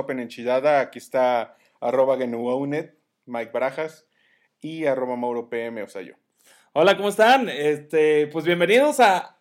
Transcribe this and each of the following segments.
Open Enchilada. Aquí está @GNUOwned, Mike Barajas y @Mauro PM, o sea, yo. Hola, ¿cómo están? Pues bienvenidos a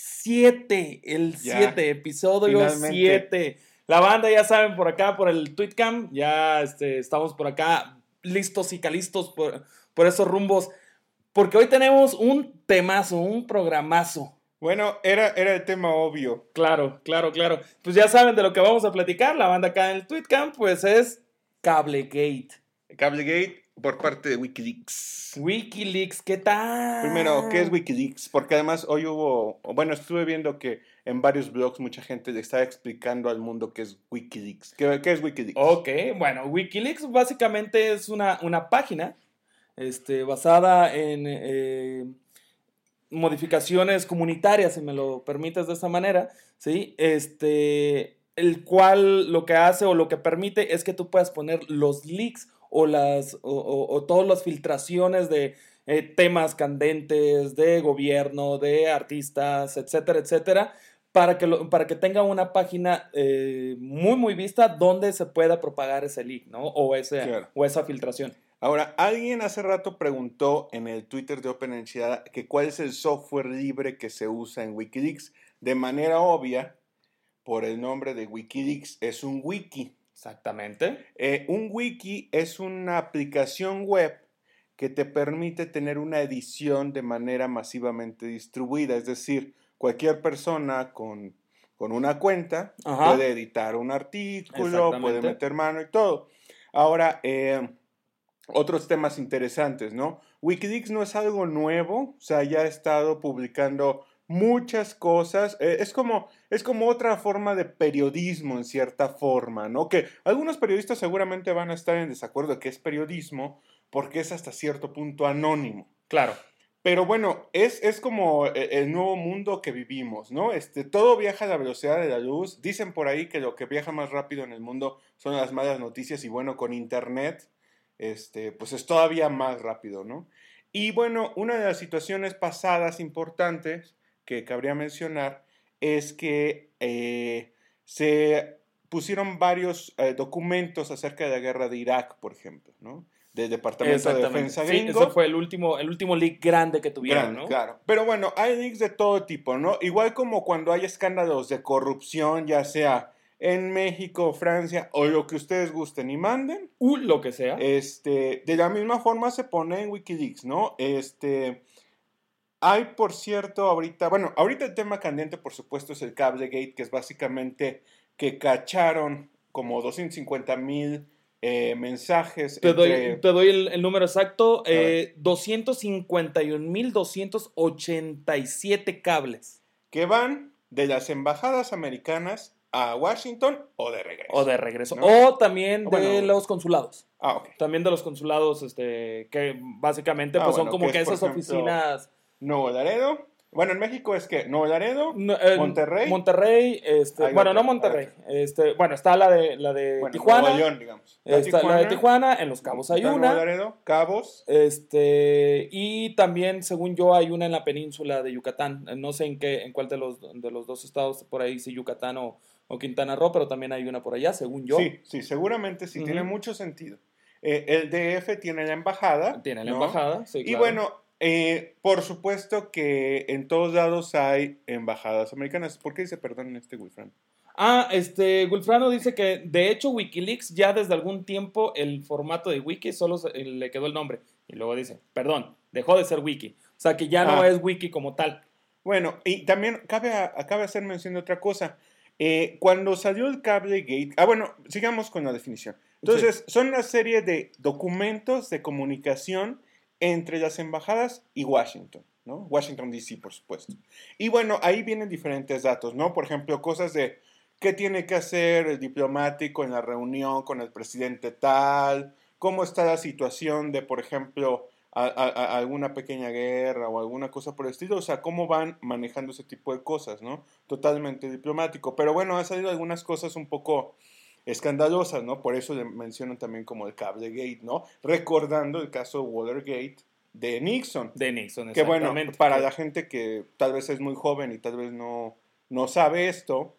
el 7, episodio 7. La banda, ya saben, por acá, por el Tweetcam, ya estamos por acá listos y calistos por esos rumbos, porque hoy tenemos un temazo, un programazo. Bueno, era el tema obvio. Claro. Pues ya saben de lo que vamos a platicar, la banda acá en el Tweetcam, pues es Cablegate. Cablegate por parte de Wikileaks. Wikileaks, ¿qué tal? Primero, ¿qué es Wikileaks? Porque además hoy estuve viendo que en varios blogs mucha gente le estaba explicando al mundo qué es Wikileaks. ¿Qué es Wikileaks? Ok, bueno, Wikileaks básicamente es una página basada en modificaciones comunitarias, si me lo permites de esa manera, ¿sí? El cual lo que hace o lo que permite es que tú puedas poner los leaks o todas las filtraciones de temas candentes, de gobierno, de artistas, etcétera, etcétera, para que tenga una página muy vista donde se pueda propagar ese leak, ¿no? O esa filtración. Ahora, alguien hace rato preguntó en el Twitter de Open Enchilada que cuál es el software libre que se usa en Wikileaks. De manera obvia, por el nombre de Wikileaks, es un wiki. Exactamente. Un wiki es una aplicación web que te permite tener una edición de manera masivamente distribuida. Es decir, cualquier persona con una cuenta puede editar un artículo, puede meter mano y todo. Ahora, otros temas interesantes, ¿no? Wikileaks no es algo nuevo, o sea, ya ha estado publicando muchas cosas. Es como otra forma de periodismo en cierta forma, ¿no? Que algunos periodistas seguramente van a estar en desacuerdo de que es periodismo porque es hasta cierto punto anónimo. Claro. Pero bueno, es como el nuevo mundo que vivimos, ¿no? Todo viaja a la velocidad de la luz. Dicen por ahí que lo que viaja más rápido en el mundo son las malas noticias y bueno, con internet, pues es todavía más rápido, ¿no? Y bueno, una de las situaciones pasadas importantes que cabría mencionar es que se pusieron varios documentos acerca de la guerra de Irak, por ejemplo, ¿no? Del Departamento de Defensa gringo. Sí, ese fue el último leak grande que tuvieron, ¿no? Claro. Pero bueno, hay leaks de todo tipo, ¿no? Igual como cuando hay escándalos de corrupción, ya sea en México, Francia o lo que ustedes gusten y manden. Lo que sea. De la misma forma se pone en Wikileaks, ¿no? Hay, por cierto, ahorita el tema candente, por supuesto, es el Cablegate, que es básicamente que cacharon como 250,000 mensajes. Te doy el número exacto, 251,287 cables. Que van de las embajadas americanas a Washington o de regreso. ¿No? O también de los consulados. Ok. También de los consulados, que básicamente pues son como que esas oficinas. Nuevo Laredo. Bueno, en México es que Nuevo Laredo, Monterrey. Monterrey, no Monterrey. Está la de Tijuana. Nuevo León, digamos. Está la de Tijuana, en Los Cabos hay una. Nuevo Laredo, Cabos. Y también, según yo, hay una en la península de Yucatán. No sé en cuál de los dos estados por ahí, si Yucatán o Quintana Roo, pero también hay una por allá, según yo. Sí, seguramente sí, tiene mucho sentido. El DF tiene la embajada. Tiene la embajada, sí, claro. Y bueno, por supuesto que en todos lados hay embajadas americanas. ¿Por qué dice perdón Wilfran? Wilfrano dice que de hecho Wikileaks ya desde algún tiempo el formato de wiki solo le quedó el nombre. Y luego dice, perdón, dejó de ser wiki. O sea que ya no es wiki como tal. Bueno, y también cabe hacer mención de otra cosa. Cuando salió el Cablegate, sigamos con la definición. Entonces, son una serie de documentos de comunicación entre las embajadas y Washington, ¿no? Washington, D.C., por supuesto. Y bueno, ahí vienen diferentes datos, ¿no? Por ejemplo, cosas de qué tiene que hacer el diplomático en la reunión con el presidente tal, cómo está la situación de, por ejemplo, alguna pequeña guerra o alguna cosa por el estilo, o sea, cómo van manejando ese tipo de cosas, ¿no? Totalmente diplomático. Pero bueno, han salido algunas cosas un poco escandalosas, ¿no? Por eso le mencionan también como el Cablegate, ¿no? Recordando el caso de Watergate de Nixon. Exactamente. Que bueno, para la gente que tal vez es muy joven y tal vez no sabe esto,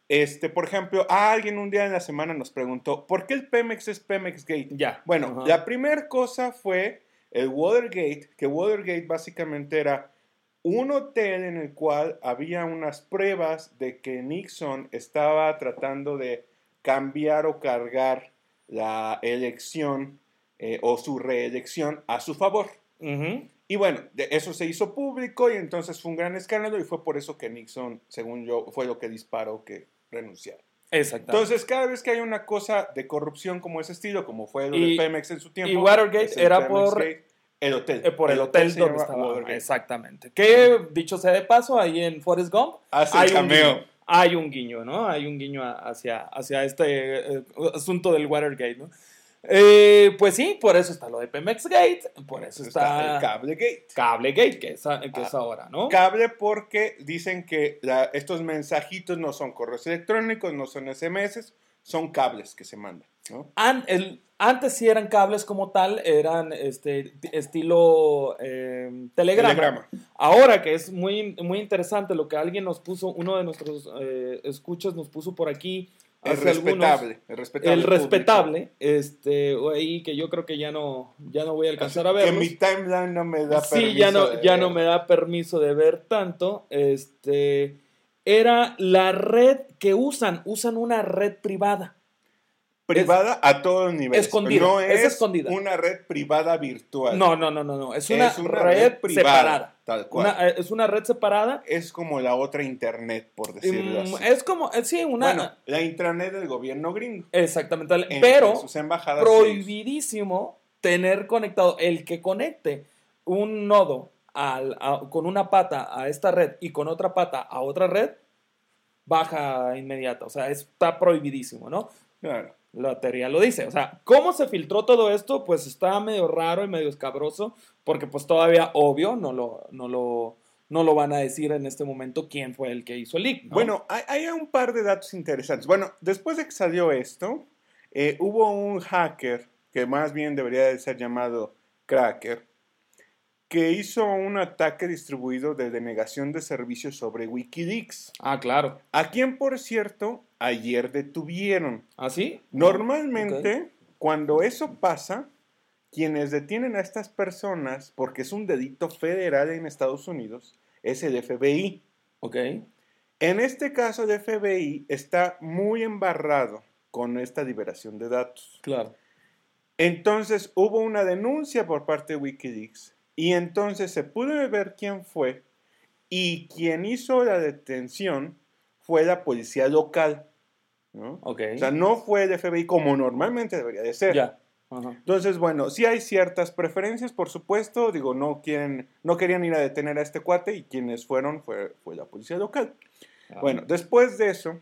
Por ejemplo, alguien un día en la semana nos preguntó, ¿por qué el Pemex es Pemex Gate? Ya. Bueno, la primera cosa fue el Watergate, que Watergate básicamente era un hotel en el cual había unas pruebas de que Nixon estaba tratando de cambiar o cargar la elección o su reelección a su favor. Y bueno, eso se hizo público y entonces fue un gran escándalo y fue por eso que Nixon, según yo, fue lo que disparó que renunciara. Exacto. Entonces, cada vez que hay una cosa de corrupción como ese estilo, como fue lo de Pemex en su tiempo. Y Watergate era Pemex por Gate, el hotel. Por el hotel donde estaba. Watergate. Exactamente. Que, dicho sea de paso, ahí en Forrest Gump hay cameo. Hay un guiño, ¿no? Hay un guiño hacia este asunto del Watergate, ¿no? Pues sí, por eso está lo de Pemex Gate, por eso está el Cablegate. Cablegate, que es ahora, ¿no? Cable porque dicen que estos mensajitos no son correos electrónicos, no son SMS, son cables que se mandan, ¿no? Antes sí eran cables como tal, eran estilo telegrama. Ahora que es muy, muy interesante lo que alguien nos puso, uno de nuestros escuchas nos puso por aquí. El respetable. Ahí que yo creo que ya no voy a alcanzar a verlos. Que mi timeline no me da permiso. Sí, ya no me da permiso de ver tanto. Era la red que usan una red privada. Privada a todos los niveles. Escondida. No es escondida. Una red privada virtual. No. Es una red privada, separada. Tal cual. Es una red separada. Es como la otra internet, por decirlo así. Es como, sí, Bueno, la intranet del gobierno gringo. Exactamente. Pero sus embajadas prohibidísimo tener conectado, el que conecte un nodo con una pata a esta red y con otra pata a otra red, baja inmediata. O sea, está prohibidísimo, ¿no? Claro. La teoría lo dice. O sea, ¿cómo se filtró todo esto? Pues está medio raro y medio escabroso, porque pues todavía, obvio, no lo van a decir en este momento quién fue el que hizo el leak, ¿no? Bueno, hay un par de datos interesantes. Bueno, después de que salió esto, hubo un hacker, que más bien debería de ser llamado cracker, que hizo un ataque distribuido de denegación de servicios sobre Wikileaks. Ah, claro. A quien, por cierto, ayer detuvieron. ¿Ah, sí? Normalmente, cuando eso pasa, quienes detienen a estas personas, porque es un delito federal en Estados Unidos, es el FBI. Ok. En este caso, el FBI está muy embarrado con esta liberación de datos. Claro. Entonces, hubo una denuncia por parte de Wikileaks y entonces se pudo ver quién fue y quien hizo la detención fue la policía local, ¿no? Okay. O sea, no fue el FBI como normalmente debería de ser. Ya. Ajá. Entonces, bueno, sí hay ciertas preferencias, por supuesto. Digo, no querían ir a detener a este cuate y quienes fueron fue la policía local. Bueno, después de eso,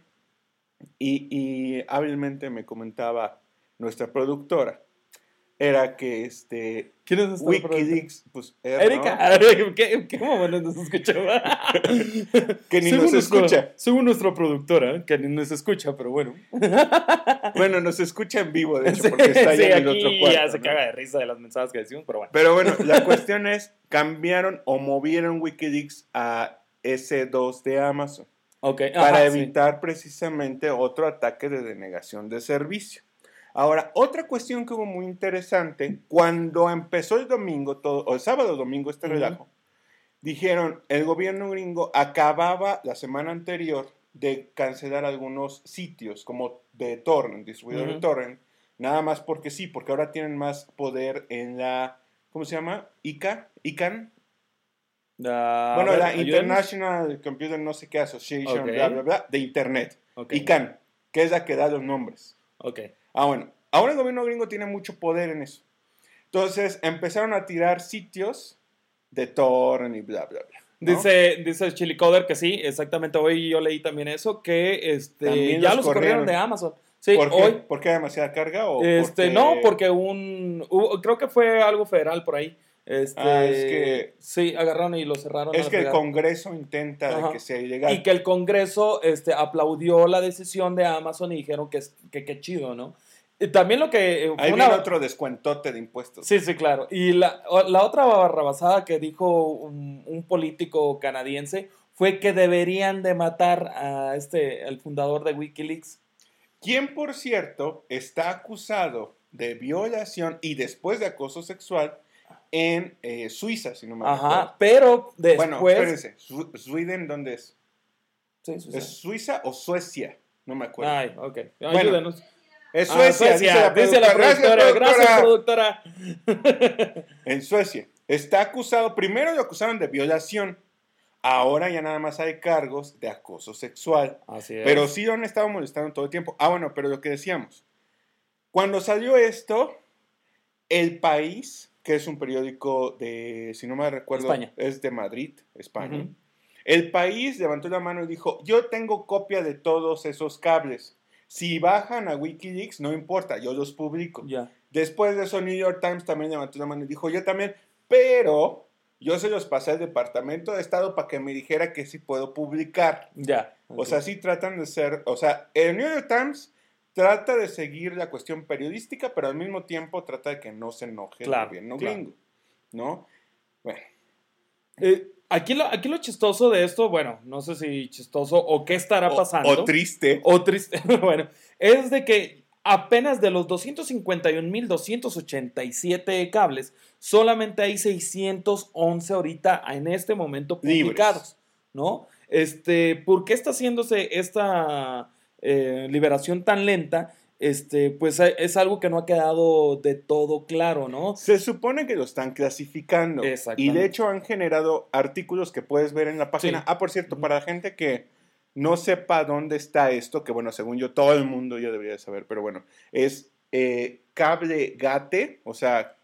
y hábilmente me comentaba nuestra productora, era que ¿Quién es nuestra Wikileaks, pues Erika, ¿no? ¿Qué momento nos escuchaba? Que ni nos escucha. Según nuestra productora, que ni nos escucha, pero bueno. Bueno, nos escucha en vivo, de hecho, porque está allá en el otro cuarto. Ya se caga de risa de las mensajes que decimos, pero bueno. Pero bueno, la cuestión es, cambiaron o movieron Wikileaks a S2 de Amazon. Okay. Para evitar precisamente otro ataque de denegación de servicio. Ahora, otra cuestión que hubo muy interesante, cuando empezó el domingo, o el sábado domingo este relajo, dijeron, el gobierno gringo acababa la semana anterior de cancelar algunos sitios como de torrent, distribuidor de torrent, nada más porque sí, porque ahora tienen más poder en la, ¿cómo se llama? ICANN. Bueno, la International Computer no sé qué Association, bla, bla, bla, de Internet. ICANN, que es la que da los nombres. Bueno, ahora el gobierno gringo tiene mucho poder en eso. Entonces empezaron a tirar sitios de torrent y bla, bla, bla, ¿no? Dice Chili Coder que sí, exactamente. Hoy yo leí también eso, que ya los corrieron de Amazon. Sí, ¿Por qué? hoy. ¿Por qué demasiada carga? ¿O No, porque creo que fue algo federal por ahí. Es que sí, agarraron y lo cerraron. Es que el Congreso intenta de que sea ilegal. Y que el Congreso aplaudió la decisión de Amazon y dijeron que chido, ¿no? Y también lo que... Ahí viene otro descuentote de impuestos. Sí, claro. Y la otra barrabasada que dijo un político canadiense fue que deberían de matar a el fundador de Wikileaks. Quien, por cierto, está acusado de violación y después de acoso sexual en Suiza, si no me recuerdo. Ajá, pero después... Bueno, espérense, ¿Sweden dónde es? Sí, Suiza. ¿Es Suiza o Suecia? No me acuerdo. Ay, ok. Bueno, ayúdenos. Es Suecia, dice la productora. Gracias, productora. En Suecia. Está acusado, primero lo acusaron de violación. Ahora ya nada más hay cargos de acoso sexual. Así es. Pero sí lo han estado molestando todo el tiempo. Bueno, pero lo que decíamos. Cuando salió esto, El País, que es un periódico de, si no me recuerdo, España. es de Madrid, España. Uh-huh. El País levantó la mano y dijo, yo tengo copia de todos esos cables. Si bajan a Wikileaks, no importa, yo los publico. Ya. Después de eso, New York Times también levantó la mano y dijo, yo también, pero yo se los pasé al Departamento de Estado para que me dijera que sí puedo publicar. Ya. Okay. O sea, sí tratan de ser, o sea, el New York Times trata de seguir la cuestión periodística, pero al mismo tiempo trata de que no se enoje el gobierno gringo, ¿no? Bueno. Aquí lo chistoso de esto, bueno, no sé si chistoso o qué estará pasando. O triste. Bueno, es de que apenas de los 251,287 cables, solamente hay 611 ahorita en este momento publicados, ¿no? ¿Por qué está haciéndose esta liberación tan lenta? Pues es algo que no ha quedado de todo claro, ¿no? Se supone que lo están clasificando. Y de hecho han generado artículos que puedes ver en la página. Sí. Por cierto, para la gente que no sepa dónde está esto, que bueno, según yo, todo el mundo ya debería saber, pero bueno, es Cablegate, o sea,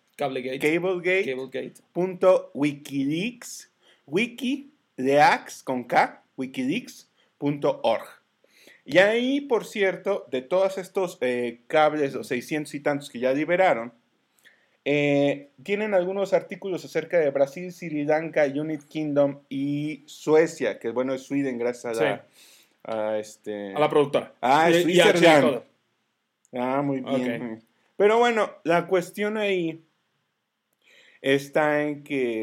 Cablegate.wikileaks, wikileaks con K, wikileaks.org. Y ahí, por cierto, de todos estos cables, los 600 y tantos que ya liberaron, tienen algunos artículos acerca de Brasil, Sri Lanka, United Kingdom y Suecia, que bueno, es Sweden, gracias a la productora. Es Switzerland. Muy bien. Okay. Pero bueno, la cuestión ahí está en que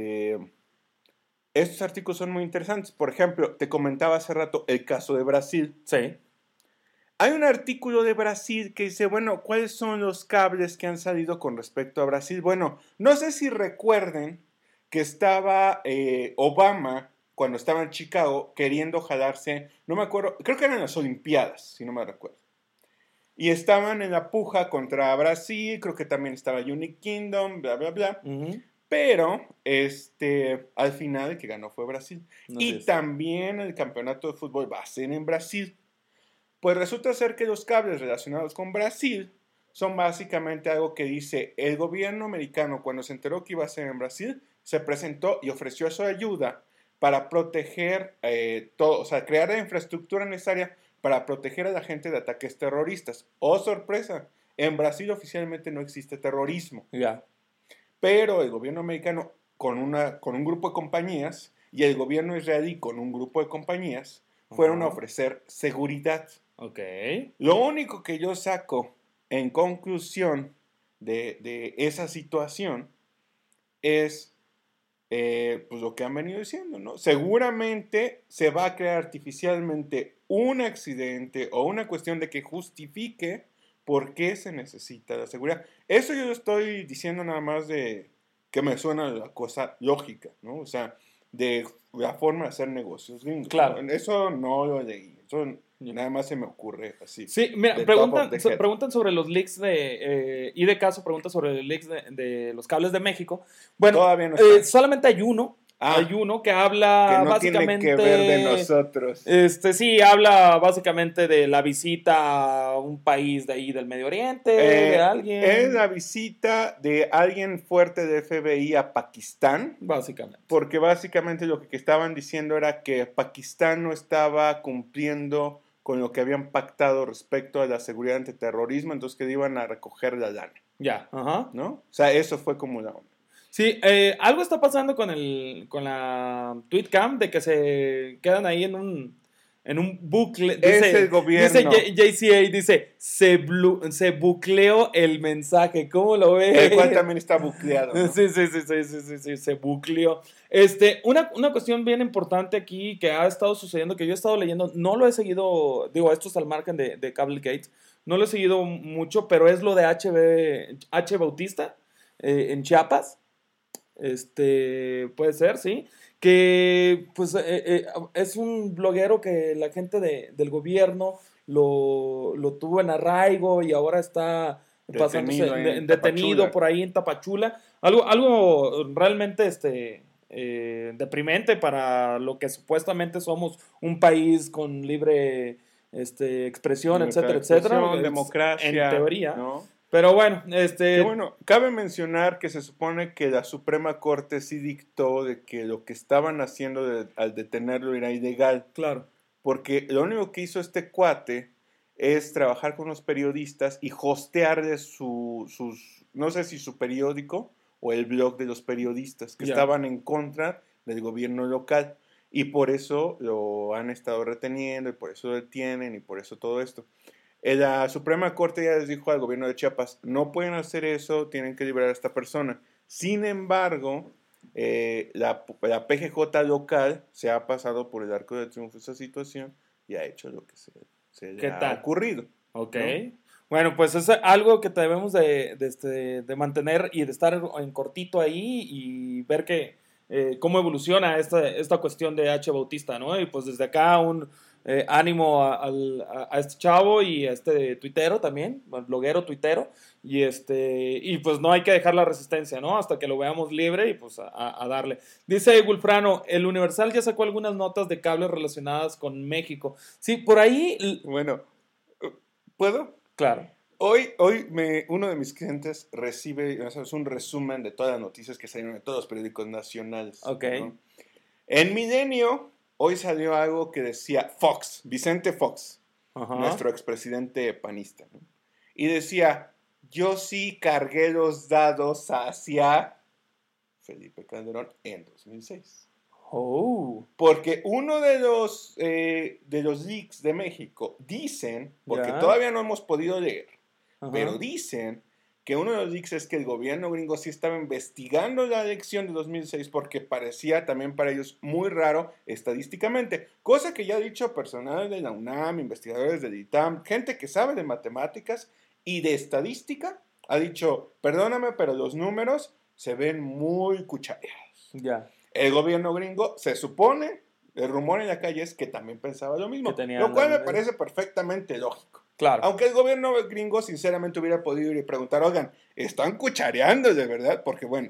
estos artículos son muy interesantes. Por ejemplo, te comentaba hace rato el caso de Brasil. Sí. Hay un artículo de Brasil que dice, bueno, ¿cuáles son los cables que han salido con respecto a Brasil? Bueno, no sé si recuerden que estaba Obama, cuando estaba en Chicago, queriendo jalarse, no me acuerdo, creo que eran las Olimpiadas, si no me recuerdo. Y estaban en la puja contra Brasil, creo que también estaba United Kingdom, bla, bla, bla. Uh-huh. Pero, al final el que ganó fue Brasil. Y también el campeonato de fútbol va a ser en Brasil. Pues resulta ser que los cables relacionados con Brasil son básicamente algo que dice el gobierno americano cuando se enteró que iba a ser en Brasil, se presentó y ofreció su ayuda para proteger todo, o sea, crear la infraestructura necesaria para proteger a la gente de ataques terroristas. ¡Oh, sorpresa! En Brasil oficialmente no existe terrorismo. Ya. Pero el gobierno americano con un grupo de compañías y el gobierno israelí con un grupo de compañías fueron a ofrecer seguridad. Okay. Lo único que yo saco en conclusión de esa situación es pues lo que han venido diciendo, ¿no? Seguramente se va a crear artificialmente un accidente o una cuestión de que justifique por qué se necesita la seguridad. Eso yo lo estoy diciendo nada más de que me suena la cosa lógica, ¿no? O sea, de la forma de hacer negocios gringos. Claro. ¿No? Eso no lo leí. Eso nada más se me ocurre así. Sí, mira, preguntan sobre los leaks y de caso preguntan sobre los leaks de los cables de México. Bueno, todavía no está. Solamente hay uno. Hay uno que habla que no básicamente... tiene que ver de nosotros. Sí, habla básicamente de la visita a un país de ahí del Medio Oriente, de alguien. Es la visita de alguien fuerte de FBI a Pakistán. Básicamente. Porque básicamente lo que estaban diciendo era que Pakistán no estaba cumpliendo con lo que habían pactado respecto a la seguridad antiterrorismo, entonces que iban a recoger la lana. Ya, ajá. ¿No? O sea, eso fue como la onda. Sí, algo está pasando con la TweetCam de que se quedan ahí en un bucle. Es el gobierno. Dice JCA, dice, se bucleó el mensaje. ¿Cómo lo ves? El cual también está bucleado, ¿no? Sí, se bucleó. Una cuestión bien importante aquí que ha estado sucediendo, que yo he estado leyendo, no lo he seguido, digo, esto es al margen de Cablegate, no lo he seguido mucho, pero es lo de H. Bautista en Chiapas. Puede ser, sí. Que pues es un bloguero que la gente del gobierno lo tuvo en arraigo y ahora está pasándose detenido por ahí en Tapachula. Algo realmente deprimente para lo que supuestamente somos un país con libre expresión, etcétera, etcétera. Democracia. En teoría. ¿No? Pero bueno, Que bueno, cabe mencionar que se supone que la Suprema Corte sí dictó de que lo que estaban haciendo al detenerlo era ilegal. Claro. Porque lo único que hizo este cuate es trabajar con los periodistas y hostearles sus, no sé si su periódico o el blog de los periodistas que estaban en contra del gobierno local. Y por eso lo han estado reteniendo y por eso lo detienen y por eso todo esto. La Suprema Corte ya les dijo al gobierno de Chiapas, no pueden hacer eso, tienen que liberar a esta persona. Sin embargo, la PGJ local se ha pasado por el arco de triunfo esa situación y ha hecho lo que se le ha ocurrido. Ok. ¿No? Bueno, pues es algo que debemos de mantener y de estar en cortito ahí y ver cómo evoluciona esta cuestión de H. Bautista, ¿no? Y pues desde acá ánimo a este chavo y a este tuitero también, bloguero tuitero, y pues no hay que dejar la resistencia, ¿no? Hasta que lo veamos libre y pues a darle. Dice Gulfrano, el Universal ya sacó algunas notas de cables relacionadas con México. Sí, por ahí... Bueno, ¿puedo? Claro. Hoy uno de mis clientes recibe, es un resumen de todas las noticias que salieron de todos los periódicos nacionales. Ok. ¿No? En Milenio, hoy salió algo que decía Fox, Vicente Fox, nuestro expresidente panista, ¿no? Y decía, yo sí cargué los dados hacia Felipe Calderón en 2006. Oh. Porque uno de los leaks de México dicen, porque todavía no hemos podido leer, pero dicen que uno de los leaks es que el gobierno gringo sí estaba investigando la elección de 2006 porque parecía también para ellos muy raro estadísticamente, cosa que ya ha dicho personal de la UNAM, investigadores del ITAM, gente que sabe de matemáticas y de estadística, ha dicho, perdóname, pero los números se ven muy cuchareados. Ya. El gobierno gringo se supone, el rumor en la calle es que también pensaba lo mismo, lo cual me parece perfectamente lógico. Claro. Aunque el gobierno gringo sinceramente hubiera podido ir y preguntar, oigan, ¿están cuchareando de verdad? Porque bueno,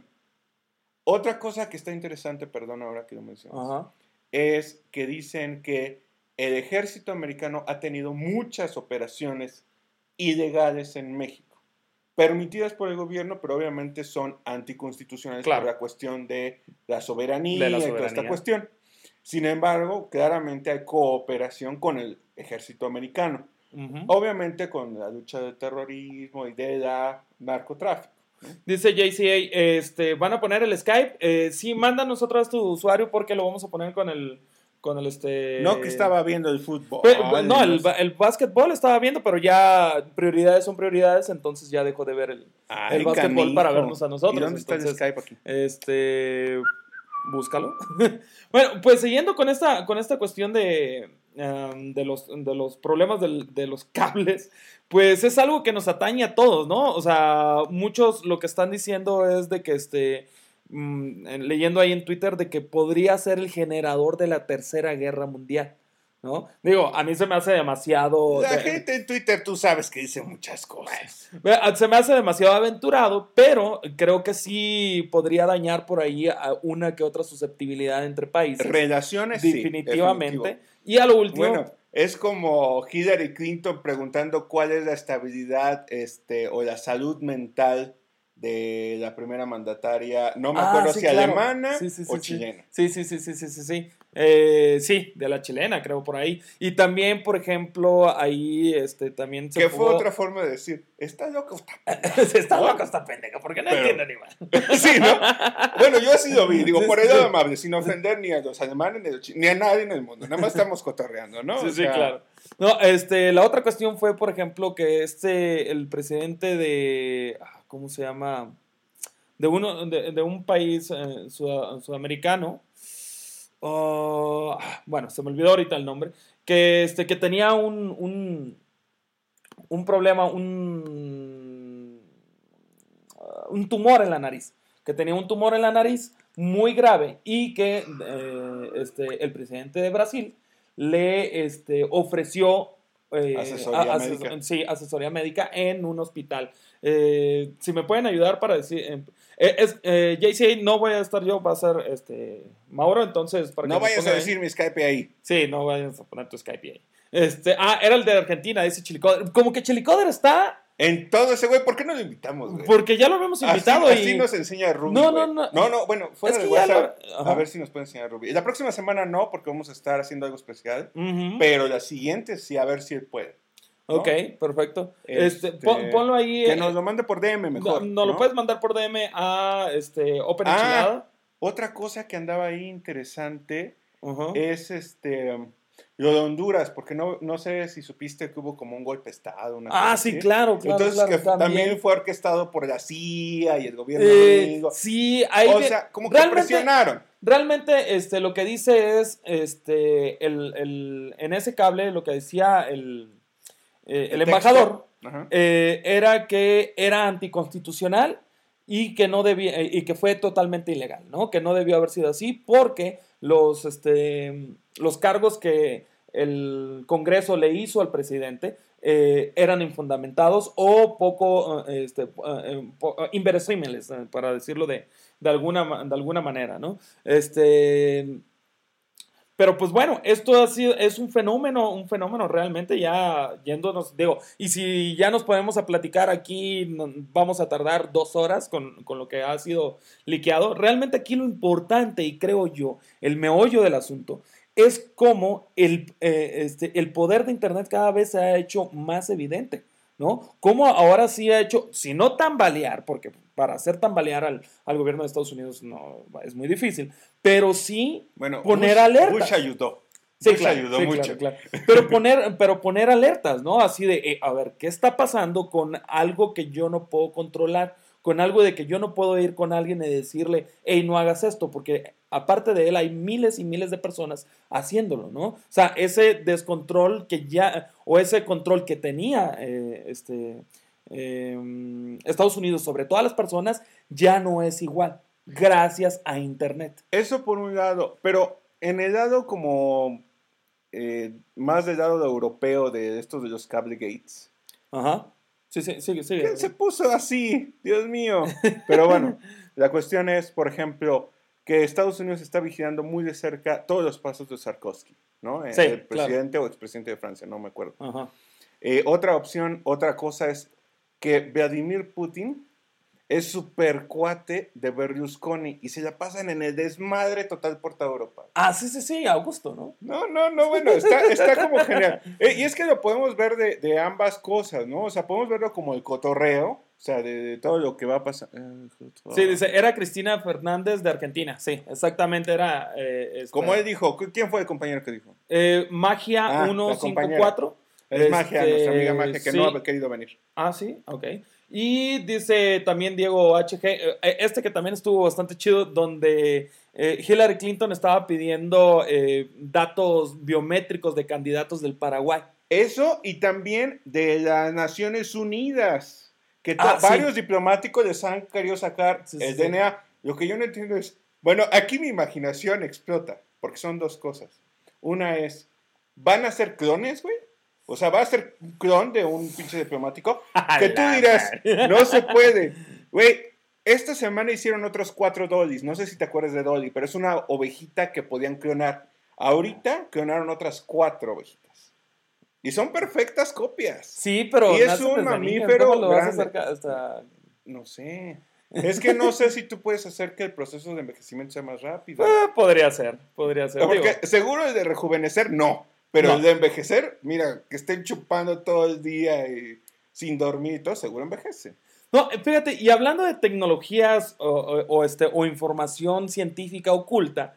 otra cosa que está interesante, perdón ahora que lo mencionas, es que dicen que el ejército americano ha tenido muchas operaciones ilegales en México, permitidas por el gobierno, pero obviamente son anticonstitucionales por la cuestión de la soberanía y toda esta cuestión. Sin embargo, claramente hay cooperación con el ejército americano. Obviamente con la lucha del terrorismo y de la narcotráfico. Dice JCA, van a poner el Skype. Sí, mándanos otra vez tu usuario porque lo vamos a poner con el No, que estaba viendo el fútbol. No, el básquetbol estaba viendo, pero ya prioridades son prioridades, entonces ya dejó de ver el básquetbol para vernos a nosotros. ¿Y dónde está el Skype aquí? Búscalo. Bueno, pues siguiendo con esta cuestión de los problemas de los cables, pues es algo que nos atañe a todos, ¿no? O sea, muchos lo que están diciendo es de que leyendo ahí en Twitter de que podría ser el generador de la Tercera Guerra Mundial, ¿no? Digo, a mí se me hace demasiado... La gente en Twitter, tú sabes que dice muchas cosas. Se me hace demasiado aventurado, pero creo que sí podría dañar por ahí a una que otra susceptibilidad entre países. Relaciones, definitivamente. Sí, y a lo último... Bueno, es como Hillary Clinton preguntando cuál es la estabilidad o la salud mental de la primera mandataria, no me acuerdo si claro. alemana Sí, o chilena. Sí. Sí, de la chilena, creo, por ahí. Y también, por ejemplo, ahí también se Que fue otra forma de decir, está loco, está pendejo. Está loco, está pendejo, porque no entiende ni más. Sí, ¿no? Bueno, yo así lo vi, digo, Sí, por el lado sí. amable, sin ofender ni a los alemanes, ni a nadie en el mundo, nada más estamos cotorreando, ¿no? Sí, O sea, claro. No, la otra cuestión fue, por ejemplo, que el presidente de, ¿cómo se llama? De un país sudamericano, bueno, se me olvidó ahorita el nombre, que tenía un problema, un tumor en la nariz, que tenía un tumor en la nariz muy grave y que el presidente de Brasil le ofreció asesoría médica. sí, asesoría médica en un hospital. Si me pueden ayudar para decir, JCA no voy a estar yo, va a ser Mauro, entonces para No que me vayas a ponga decir mi Skype ahí. Sí, no vayas a poner tu Skype ahí. Era el de Argentina, ese Chilicoder. Como que Chilicoder está. En todo ese güey, ¿por qué no lo invitamos, güey? Porque ya lo habíamos invitado así nos enseña Ruby, No, güey. no. Bueno, fuera de WhatsApp, a ver si nos puede enseñar Ruby. La próxima semana no, porque vamos a estar haciendo algo especial. Pero la siguiente sí, a ver si él puede. ¿no? Ok, perfecto. Ponlo ahí. Que nos lo mande por DM mejor. Nos lo puedes mandar por DM a Open Enchilada. Otra cosa que andaba ahí interesante es lo de Honduras, porque no sé si supiste que hubo como un golpe de Estado. Sí, claro. Entonces, que también fue orquestado por la CIA y el gobierno gringo. Sí, o sea, como que presionaron. Realmente, lo que dice es, en ese cable, lo que decía el embajador, era que era anticonstitucional y que no debía, y que fue totalmente ilegal, ¿no? Que no debió haber sido así porque los cargos que el Congreso le hizo al presidente eran infundamentados o poco inverosímiles, para decirlo de alguna manera, ¿no? Pero pues bueno, esto es un fenómeno realmente, ya yéndonos, digo, y si ya nos ponemos a platicar aquí, vamos a tardar 2 horas con lo que ha sido liqueado. Realmente aquí lo importante, y creo yo, el meollo del asunto, es cómo el poder de Internet cada vez se ha hecho más evidente, ¿no? Cómo ahora sí ha hecho, si no tambalear, porque para hacer tambalear al gobierno de Estados Unidos no es muy difícil, pero sí poner alertas. Bush ayudó. Sí, Bush ayudó mucho. Claro. Pero poner alertas, ¿no? Así de, a ver, ¿qué está pasando con algo que yo no puedo controlar? Con algo de que yo no puedo ir con alguien y decirle, hey, no hagas esto, porque aparte de él hay miles y miles de personas haciéndolo, ¿no? O sea, ese descontrol o ese control que tenía Estados Unidos sobre todas las personas ya no es igual, gracias a Internet. Eso por un lado, pero en el lado como más del lado europeo de estos de los cable gates. Ajá. Sí, sigue. ¿Quién se puso así? Dios mío. Pero bueno, la cuestión es, por ejemplo, que Estados Unidos está vigilando muy de cerca todos los pasos de Sarkozy, ¿no? Sí, el presidente o expresidente de Francia, no me acuerdo. Ajá. Otra cosa es que Vladimir Putin es súper cuate de Berlusconi y se la pasan en el desmadre total por toda Europa. Sí, Augusto, ¿no? No, bueno, está como genial. Y es que lo podemos ver de ambas cosas, ¿no? O sea, podemos verlo como el cotorreo, o sea, de todo lo que va a pasar. Sí, dice, era Cristina Fernández de Argentina, sí, exactamente, era... Como él dijo, ¿quién fue el compañero que dijo? Magia 154. Es Magia, nuestra amiga Magia, que no ha querido venir. Sí, ok. Y dice también Diego HG, que también estuvo bastante chido, donde Hillary Clinton estaba pidiendo datos biométricos de candidatos del Paraguay. Eso, y también de las Naciones Unidas, que varios diplomáticos les han querido sacar el DNA. Lo que yo no entiendo es, bueno, aquí mi imaginación explota, porque son dos cosas. Una es, ¿van a ser clones, güey? O sea, va a ser un clon de un pinche diplomático que tú dirás, no se puede. Güey, esta semana hicieron otros 4 Dollys. No sé si te acuerdas de Dolly, pero es una ovejita que podían clonar. Ahorita clonaron otras 4 ovejitas. Y son perfectas copias. Sí, pero... Y es un mamífero grande. hasta... No sé. Es que no sé si tú puedes hacer que el proceso de envejecimiento sea más rápido. Podría ser. Porque digo, seguro el de rejuvenecer, no. Pero no. El de envejecer, mira, que estén chupando todo el día y sin dormir y todo, seguro envejece. No, fíjate, y hablando de tecnologías o información científica oculta,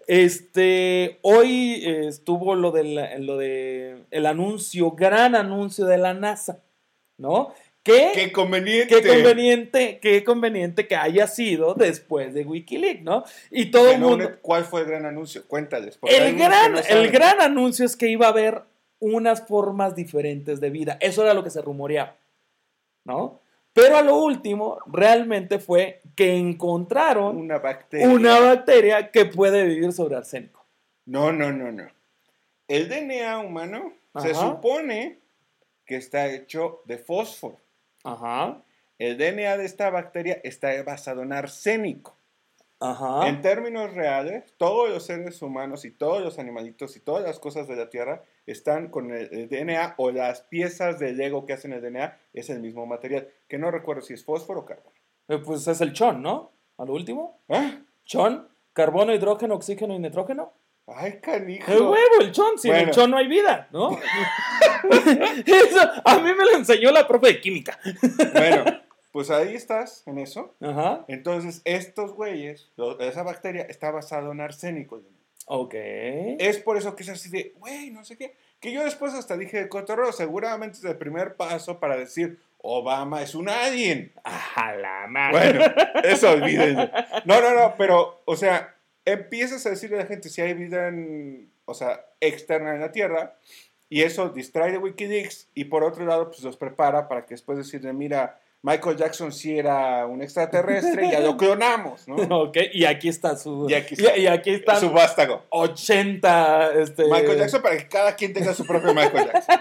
hoy estuvo lo de el anuncio, gran anuncio de la NASA, ¿no? Qué conveniente que haya sido después de Wikileaks, ¿no? Y todo el mundo. ¿Cuál fue el gran anuncio? Cuéntales. El gran anuncio es que iba a haber unas formas diferentes de vida. Eso era lo que se rumoreaba, ¿no? Pero a lo último, realmente fue que encontraron una bacteria que puede vivir sobre arsénico. No. El DNA humano se supone que está hecho de fósforo. Ajá. El DNA de esta bacteria está basado en arsénico. Ajá. En términos reales, todos los seres humanos y todos los animalitos y todas las cosas de la Tierra están con el DNA, o las piezas del Lego que hacen el DNA es el mismo material, que no recuerdo si es fósforo o carbono. Pues es el chon, ¿no? A lo último. ¿Ah? Chon, carbono, hidrógeno, oxígeno y nitrógeno. Ay, canijo. El huevo, el chon. Sin el chon no hay vida, ¿no? Eso a mí me lo enseñó la profe de química. Bueno, pues ahí estás en eso. Ajá. Entonces, estos güeyes, esa bacteria está basada en arsénico. Ok. Es por eso que es así de, güey, no sé qué. Que yo después hasta dije de cotorreo, seguramente es el primer paso para decir, Obama es un alien. ¡A la madre! Bueno, eso olvídenlo. No, pero, o sea, empiezas a decirle a la gente si hay vida externa en la Tierra, y eso distrae de Wikileaks, y por otro lado, pues los prepara para que después decirle, mira, Michael Jackson sí era un extraterrestre y ya lo clonamos, ¿no? Ok, y aquí está su... Y aquí está su vástago. 80... Michael Jackson, para que cada quien tenga su propio Michael Jackson.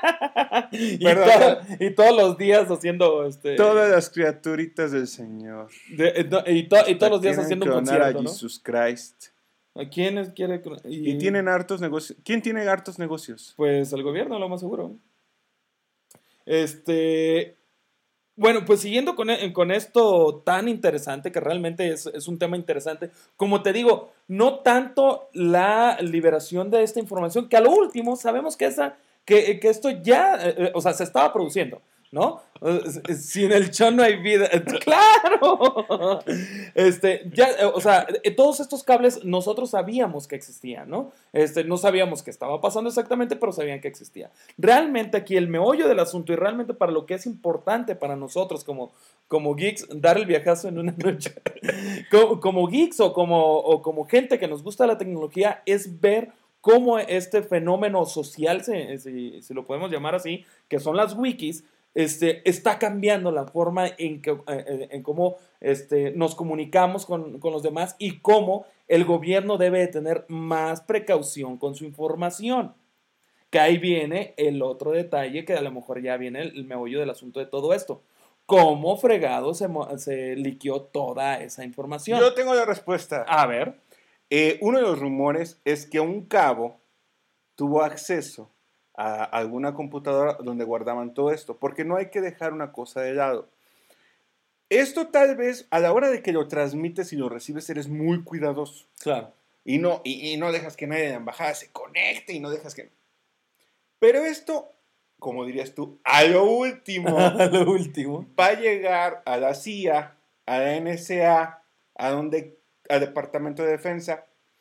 y todos los días haciendo... Todas las criaturitas del Señor. Y todos los días haciendo un concierto, a Jesus Christ. ¿A quiénes quiere? Y tienen hartos negocios. ¿Quién tiene hartos negocios? Pues el gobierno, lo más seguro. Bueno, pues siguiendo con esto tan interesante, que realmente es un tema interesante, como te digo, no tanto la liberación de esta información, que a lo último sabemos que esto ya, se estaba produciendo, ¿no? Sin el chon no hay vida. ¡Claro! Todos estos cables nosotros sabíamos que existían, ¿no? No sabíamos qué estaba pasando exactamente, pero sabían que existía. Realmente aquí el meollo del asunto, y realmente para lo que es importante para nosotros como geeks, dar el viajazo en una noche, como geeks o como gente que nos gusta la tecnología, es ver cómo este fenómeno social, si lo podemos llamar así, que son las wikis, está cambiando la forma en cómo nos comunicamos con los demás, y cómo el gobierno debe de tener más precaución con su información. Que ahí viene el otro detalle, que a lo mejor ya viene el meollo del asunto de todo esto. ¿Cómo fregado se liqueó toda esa información? Yo tengo la respuesta. A ver. Uno de los rumores es que un cabo tuvo acceso a alguna computadora donde guardaban todo esto, porque no hay que dejar una cosa de lado. Esto tal vez a la hora de que lo transmites y lo recibes eres muy cuidadoso. Claro. Y no dejas que nadie de la embajada se conecte, y no dejas que... Pero esto, como dirías tú, a lo último va a llegar a la CIA, a la NSA, al Departamento de Defensa,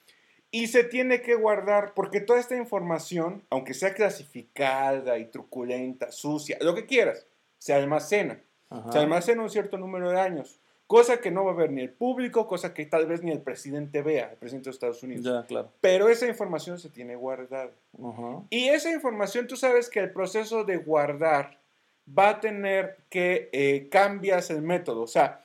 y se tiene que guardar, porque toda esta información, aunque sea clasificada y truculenta, sucia, lo que quieras, se almacena. Ajá. Se almacena un cierto número de años, cosa que no va a ver ni el público, cosa que tal vez ni el presidente vea, el presidente de Estados Unidos. Ya, claro. Pero esa información se tiene guardada. Ajá. Y esa información, tú sabes que el proceso de guardar va a tener que cambias el método. O sea,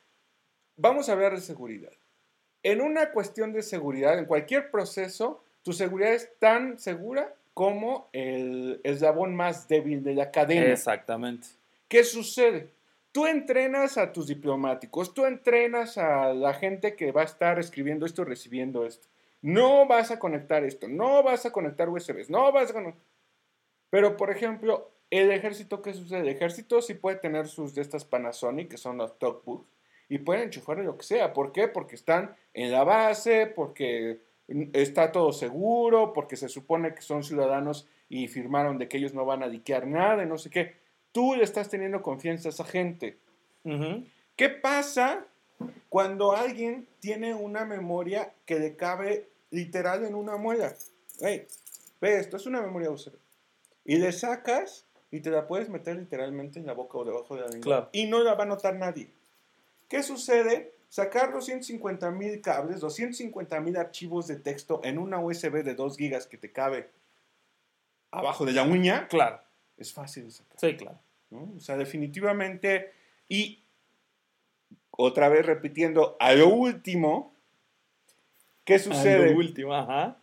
vamos a hablar de seguridad. En una cuestión de seguridad, en cualquier proceso, tu seguridad es tan segura como el eslabón más débil de la cadena. Exactamente. ¿Qué sucede? Tú entrenas a tus diplomáticos, tú entrenas a la gente que va a estar escribiendo esto y recibiendo esto. No vas a conectar esto, no vas a conectar USBs, no vas a conectar... Pero, por ejemplo, el ejército, ¿qué sucede? El ejército sí puede tener sus de estas Panasonic, que son los talkbooks, y pueden enchufarle lo que sea. ¿Por qué? Porque están en la base, porque está todo seguro, porque se supone que son ciudadanos y firmaron de que ellos no van a diquear nada y no sé qué. Tú le estás teniendo confianza a esa gente. Ujú. ¿Qué pasa cuando alguien tiene una memoria que le cabe literal en una muela? Hey, ve, esto es una memoria USB. Y le sacas y te la puedes meter literalmente en la boca o debajo de la lengua. Claro. Y no la va a notar nadie. ¿Qué sucede? Sacar 250,000 cables, 250,000 archivos de texto en una USB de 2 gigas que te cabe abajo de la uña, Claro. es fácil de sacar. Sí, claro. ¿No? O sea, definitivamente, y otra vez repitiendo, a lo último, ¿qué sucede? A lo último, ajá.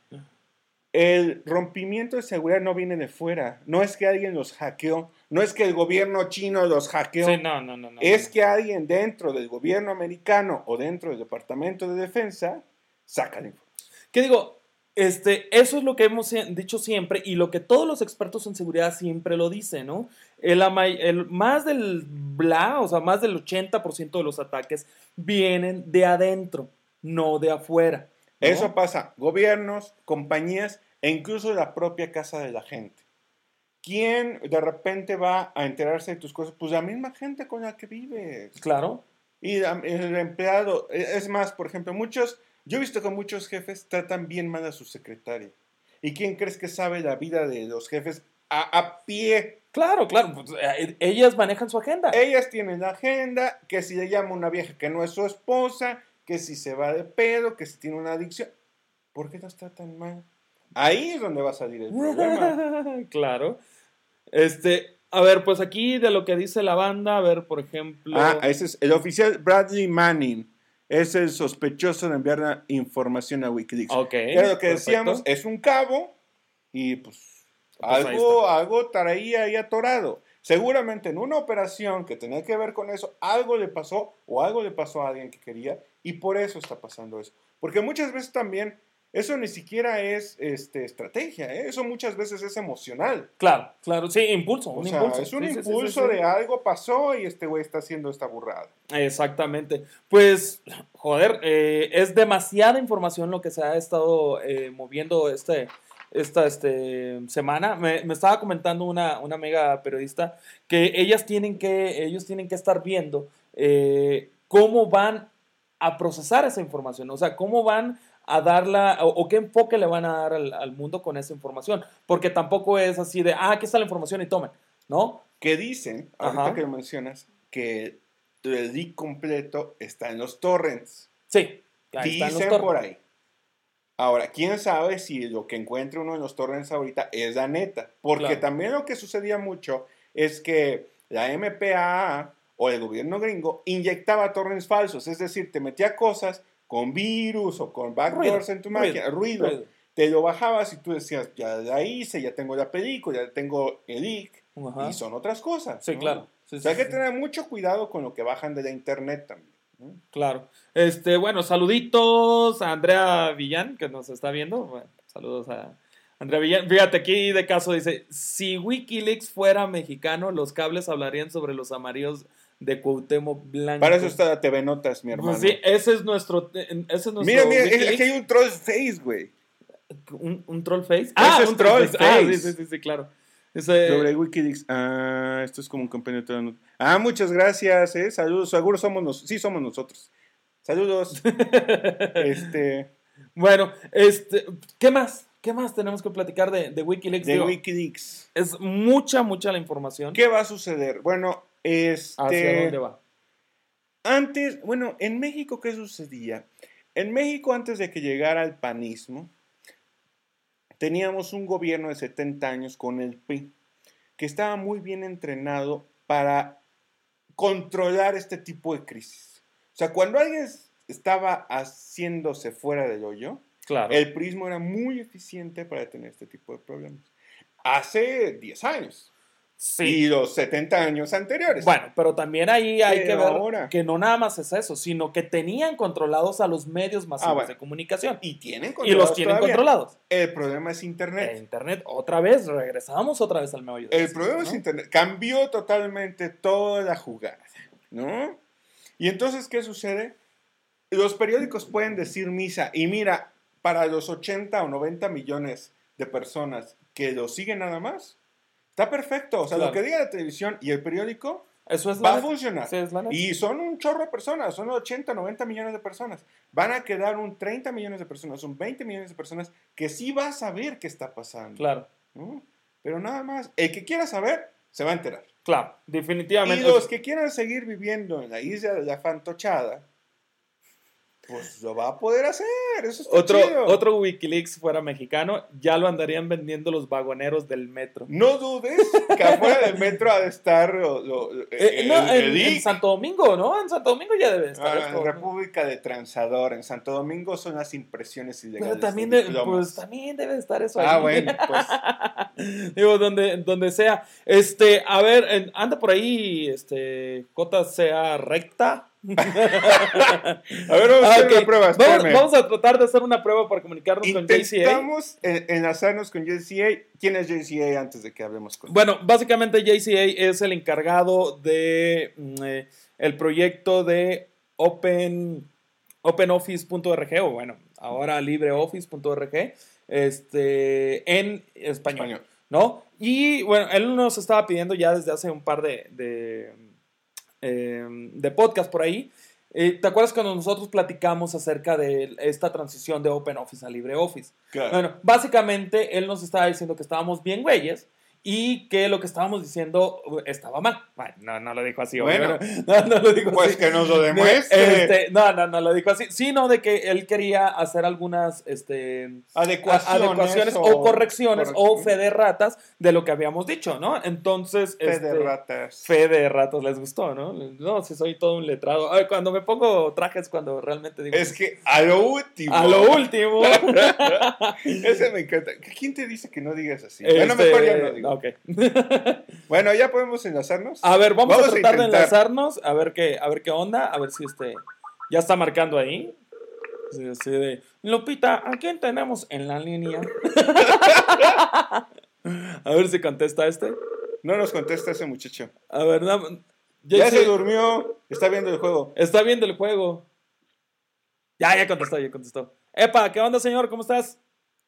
El rompimiento de seguridad no viene de fuera. No es que alguien los hackeó. No es que el gobierno chino los hackeó. Sí, no. Es que alguien dentro del gobierno americano o dentro del Departamento de Defensa saca la información. ¿Qué digo? Eso es lo que hemos dicho siempre y lo que todos los expertos en seguridad siempre lo dicen, ¿no? Más del o sea, más del 80% de los ataques vienen de adentro, no de afuera, ¿no? Eso pasa, gobiernos, compañías e incluso la propia casa de la gente. ¿Quién de repente va a enterarse de tus cosas? Pues la misma gente con la que vives. Claro. Y el empleado, es más, por ejemplo, yo he visto que muchos jefes tratan bien mal a su secretaria. ¿Y quién crees que sabe la vida de los jefes a pie? Claro. Pues, ellas manejan su agenda. Ellas tienen la agenda, que si le llama una vieja que no es su esposa, que si se va de pedo, que si tiene una adicción. ¿Por qué las tratan mal? Ahí es donde va a salir el problema. Claro. A ver, pues aquí de lo que dice la banda, a ver, por ejemplo. Ese es el oficial Bradley Manning. Es el sospechoso de enviar la información a Wikileaks. Ok, Era lo que decíamos, es un cabo y pues algo traía ahí atorado. Seguramente en una operación que tenía que ver con eso, algo le pasó o algo le pasó a alguien que quería y por eso está pasando eso. Porque muchas veces también eso ni siquiera es estrategia, ¿eh? Eso muchas veces es emocional. Claro, sí, impulso. O Un sea, impulso. es un Sí. impulso de algo pasó y este güey está haciendo esta burrada. Exactamente. Pues, joder, es demasiada información lo que se ha estado moviendo esta semana. Me estaba comentando una amiga periodista que ellos tienen que estar viendo cómo van a procesar esa información, o sea, cómo van a darla, o qué enfoque le van a dar al mundo con esa información, porque tampoco es así de, aquí está la información y tomen, ¿no? Que dicen, ahorita Ajá. que lo mencionas, que el leak completo está en los torrents. Sí, ahí están los Dicen torrents. por ahí. Ahora, quién sabe si lo que encuentre uno en los torrents ahorita es la neta. Porque Claro. también lo que sucedía mucho es que la MPAA o el gobierno gringo inyectaba torrents falsos. Es decir, te metía cosas con virus o con backdoors en tu máquina, ruido. Te lo bajabas y tú decías, ya la hice, ya tengo la película, ya tengo el leak. Ajá. Y son otras cosas. Sí, ¿no? claro. Sí, O sea, hay que sí. tener mucho cuidado con lo que bajan de la internet también, ¿no? Claro. Bueno, saluditos a Andrea Villán, que nos está viendo. Bueno, saludos a Andrea Villán. Fíjate, aquí de caso dice, si Wikileaks fuera mexicano, los cables hablarían sobre los amarillos de Cuauhtémoc Blanco. Para eso está TV Notas, mi hermano. Pues sí, ese es nuestro Mira, Wikileaks. aquí hay un troll face, güey. ¿Un troll face? Ese es un troll face. Sí, claro. Sobre Wikileaks. Esto es como un campeón de toda nota. Muchas gracias, saludos. Seguro somos nosotros. Saludos. Bueno, ¿qué más? ¿Qué más tenemos que platicar de Wikileaks? De Wikileaks. Es mucha la información. ¿Qué va a suceder? Bueno, ¿Hacia dónde va? Antes, bueno, en México, ¿qué sucedía? En México, antes de que llegara el panismo, teníamos un gobierno de 70 años con el PRI, que estaba muy bien entrenado para controlar este tipo de crisis. O sea, cuando alguien estaba haciéndose fuera del hoyo, claro, el prismo era muy eficiente para detener este tipo de problemas. Hace 10 años. Sí. Y los 70 años anteriores. Bueno, pero también ahí hay que ver ahora, que no nada más es eso, sino que tenían controlados a los medios masivos de comunicación. Y tienen y los tienen todavía controlados. El problema es Internet. Internet, otra vez, regresamos otra vez al meollo. El problema es Internet. Cambió totalmente toda la jugada, ¿no? Y entonces, ¿qué sucede? Los periódicos pueden decir misa. Y mira, para los 80 o 90 millones de personas que lo siguen nada más, está perfecto. O sea, lo Claro. que diga la televisión y el periódico Eso es va la a neta. funcionar. Sí, es la neta. Y son un chorro de personas, son 80, 90 millones de personas. Van a quedar un 30 millones de personas, son 20 millones de personas que sí va a saber qué está pasando. Claro, ¿No? Pero nada más, el que quiera saber, se va a enterar. claro, Y definitivamente. los que quieran seguir viviendo en la isla de la fantochada, pues lo va a poder hacer. Eso está chido. Otro Wikileaks fuera mexicano, ya lo andarían vendiendo los vagoneros del metro. No dudes que afuera del metro ha de estar En IC. Santo Domingo, ¿no? En Santo Domingo ya debe estar esto, En ¿no? República de Transador, en Santo Domingo son las impresiones ilegales. Pero también, de diplomas. pues, también debe estar eso ahí. Bueno, pues. Digo, donde sea. A ver, anda por ahí, JCA recta. A ver, vamos a hacer una prueba. Vamos a tratar de hacer una prueba para comunicarnos con JCA. Intentamos enlazarnos con JCA. ¿Quién es JCA antes de que hablemos con él? Bueno, básicamente JCA es el encargado de el proyecto de OpenOffice.org, o bueno, ahora LibreOffice.org, en español, ¿no? Y bueno, él nos estaba pidiendo ya desde hace un par de podcast por ahí. ¿Te acuerdas cuando nosotros platicamos acerca de esta transición de OpenOffice a LibreOffice? Claro. Bueno, básicamente él nos estaba diciendo que estábamos bien güeyes y que lo que estábamos diciendo estaba mal. Bueno, no lo dijo así. Bueno, no lo dijo pues así. que nos lo demuestre. No lo dijo así, sino de que él quería hacer algunas adecuaciones o correcciones o fe de ratas de lo que habíamos dicho, ¿no? Entonces, Fe de ratas. Fe de ratas les gustó, ¿no? No, si soy todo un letrado. Ay, cuando me pongo trajes, cuando realmente digo... Es que a lo último. A lo último. Ese me encanta. ¿Quién te dice que no digas así? Bueno, mejor ya no digo. Okay. Bueno, ¿ya podemos enlazarnos? A ver, vamos a tratar de intentar. enlazarnos, a ver qué onda, a ver si ya está marcando ahí. Así de, Lupita, ¿a quién tenemos en la línea? A ver si contesta No nos contesta ese muchacho. A ver, ya se durmió, está viendo el juego. Está viendo el juego. Ya contestó. Epa, ¿qué onda, señor? ¿Cómo estás?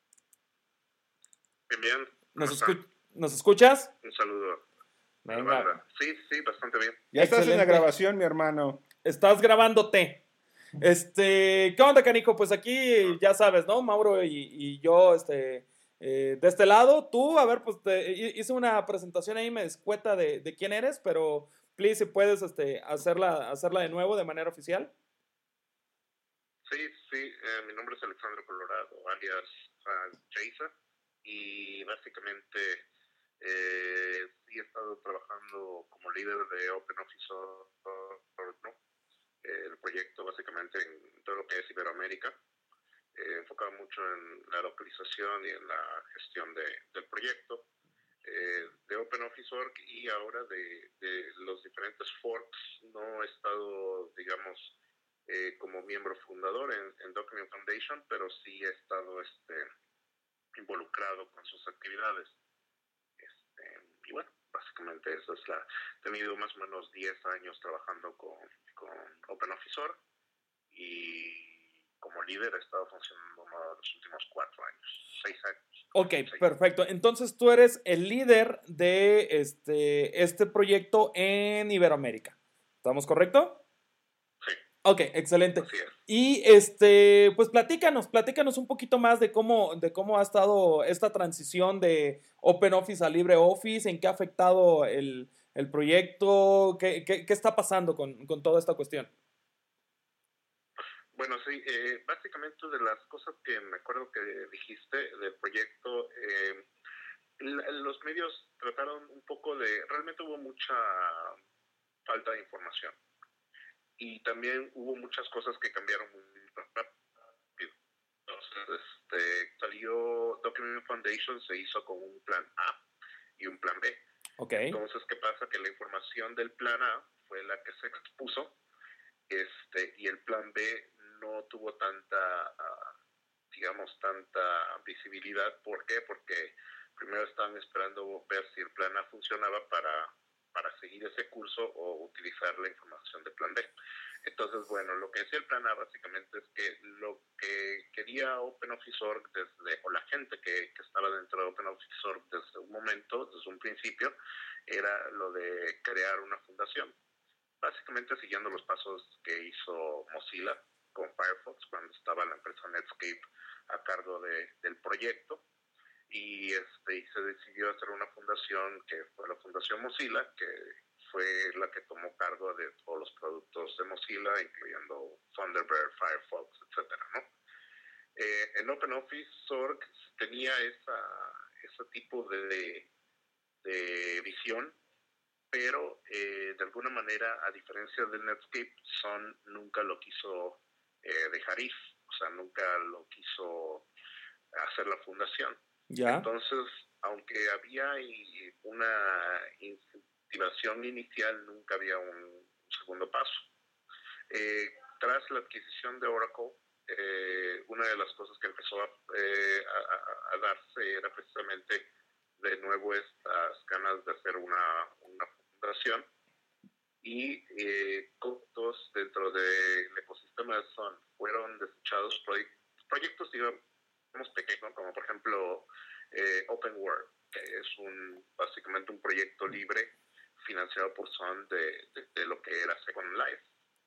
Bien. ¿Nos escuchas? Un saludo. Venga. Sí, bastante bien. Ya estás en la grabación, mi hermano. Estás grabándote. ¿Qué onda, canijo? Pues aquí, ya sabes, ¿no? Mauro y yo, de este lado. Tú, a ver, pues hice una presentación ahí, me escueta de quién eres, pero please, si puedes hacerla de nuevo de manera oficial. Sí, mi nombre es Alexandro Colorado, alias Jaisa, y básicamente sí he estado trabajando como líder de OpenOffice, ¿no? El proyecto básicamente en todo lo que es Iberoamérica, enfocado mucho en la localización y en la gestión del proyecto de OpenOffice.org y ahora de los diferentes forks. No he estado, digamos, como miembro fundador en Document Foundation, pero sí he estado involucrado con sus actividades. Y bueno, básicamente eso es he tenido más o menos 10 años trabajando con OpenOffice.org y como líder he estado funcionando los últimos 4 años, 6 años. Ok, perfecto. Entonces tú eres el líder de este proyecto en Iberoamérica. ¿Estamos correcto? Sí. Ok, excelente. Así es. Y pues platícanos un poquito más de cómo ha estado esta transición de OpenOffice a LibreOffice, en qué ha afectado el proyecto, qué está pasando con toda esta cuestión. Bueno, sí, básicamente de las cosas que me acuerdo que dijiste del proyecto, los medios trataron un poco realmente hubo mucha falta de información. Y también hubo muchas cosas que cambiaron muy rápido. Entonces, salió Document Foundation, se hizo con un plan A y un plan B. Okay. Entonces, ¿qué pasa? Que la información del plan A fue la que se expuso, y el plan B no tuvo tanta visibilidad. ¿Por qué? Porque primero estaban esperando ver si el plan A funcionaba para seguir ese curso o utilizar la información del plan B. Entonces, bueno, lo que decía el plan A básicamente es que lo que quería OpenOfficeOrg o la gente que estaba dentro de OpenOfficeOrg desde un momento, desde un principio, era lo de crear una fundación. Básicamente siguiendo los pasos que hizo Mozilla con Firefox cuando estaba la empresa Netscape a cargo del proyecto. Y se decidió hacer una fundación que fue la Fundación Mozilla, que fue la que tomó cargo de todos los productos de Mozilla, incluyendo Thunderbird, Firefox, etcétera, ¿no? En OpenOfficeOrg tenía ese tipo de visión, pero de alguna manera, a diferencia de Netscape, Sun nunca lo quiso dejar ir, o sea, nunca lo quiso hacer la fundación. ¿Ya? Entonces, aunque había una incentivación inicial, nunca había un segundo paso. Tras la adquisición de Oracle, una de las cosas que empezó a darse era precisamente de nuevo estas ganas de hacer una fundación, y costos dentro del ecosistema de Sun fueron desechados proyectos digamos pequeños, como por ejemplo Open World, que es básicamente un proyecto libre financiado por Sun de lo que era Second Life.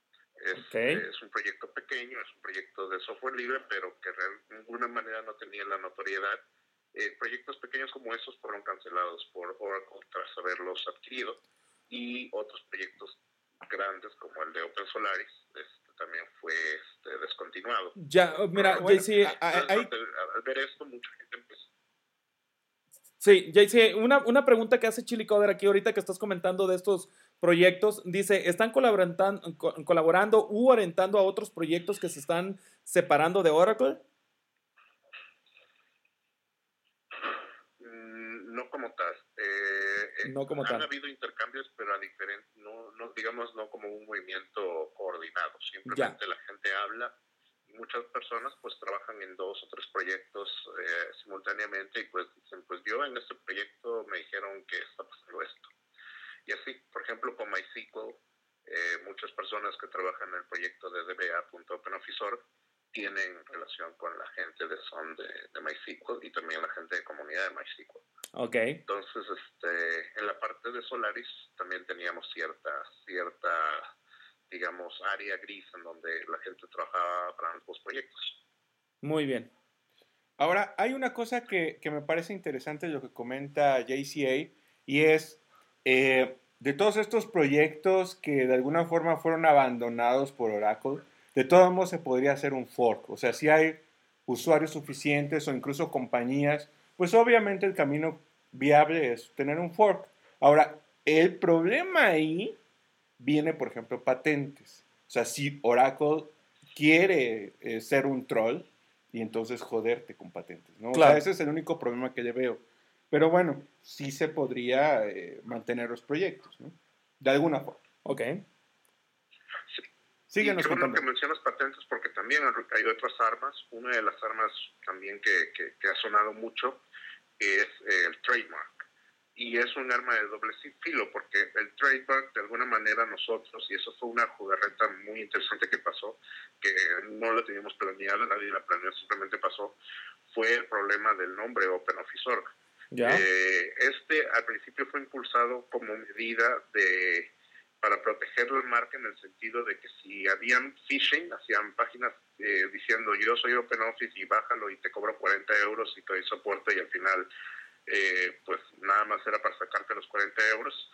Es un proyecto pequeño, es un proyecto de software libre, pero que de ninguna manera no tenía la notoriedad. Proyectos pequeños como esos fueron cancelados por Oracle tras haberlos adquirido, y otros proyectos grandes como el de OpenSolaris también fue descontinuado. Ya, mira, bueno, JC, al ver esto, mucha gente empezó. Sí, JC, una pregunta que hace Chili Coder aquí ahorita que estás comentando de estos proyectos, dice, ¿están colaborando u orientando a otros proyectos que se están separando de Oracle? No como tal. No como han tal. habido intercambios, pero a diferente, digamos, no como un movimiento coordinado. Simplemente la gente habla, y muchas personas pues trabajan en 2 o 3 proyectos simultáneamente, y pues dicen, pues yo en este proyecto me dijeron que está pasando esto. Y así, por ejemplo, con MySQL, muchas personas que trabajan en el proyecto de DBA.OpenOfficeOrg tienen relación con la gente de Sun de MySQL, y también la gente de comunidad de MySQL. Ok. Entonces, en la parte de Solaris también teníamos cierta, digamos, área gris en donde la gente trabajaba para ambos proyectos. Muy bien. Ahora, hay una cosa que me parece interesante de lo que comenta JCA, y es de todos estos proyectos que de alguna forma fueron abandonados por Oracle, de todos modos se podría hacer un fork. O sea, si hay usuarios suficientes o incluso compañías, pues obviamente el camino viable es tener un fork. Ahora, el problema ahí viene, por ejemplo, patentes. O sea, si Oracle quiere ser un troll y entonces joderte con patentes, ¿no? Claro. O sea, ese es el único problema que le veo. Pero bueno, sí se podría mantener los proyectos, ¿no? De alguna forma. Ok. Síguenos y qué bueno contando. que mencionas patentes, porque también hay otras armas. Una de las armas también que ha sonado mucho es el trademark. Y es un arma de doble filo, porque el trademark, de alguna manera, nosotros, y eso fue una jugarreta muy interesante que pasó, que no la teníamos planeada, nadie la planeó, simplemente pasó, fue el problema del nombre OpenOfficeOrg. ¿Ya? Al principio fue impulsado como medida para proteger la marca, en el sentido de que si habían phishing, hacían páginas diciendo yo soy OpenOffice y bájalo y te cobro 40 euros y te doy soporte, y al final pues nada más era para sacarte los 40 euros.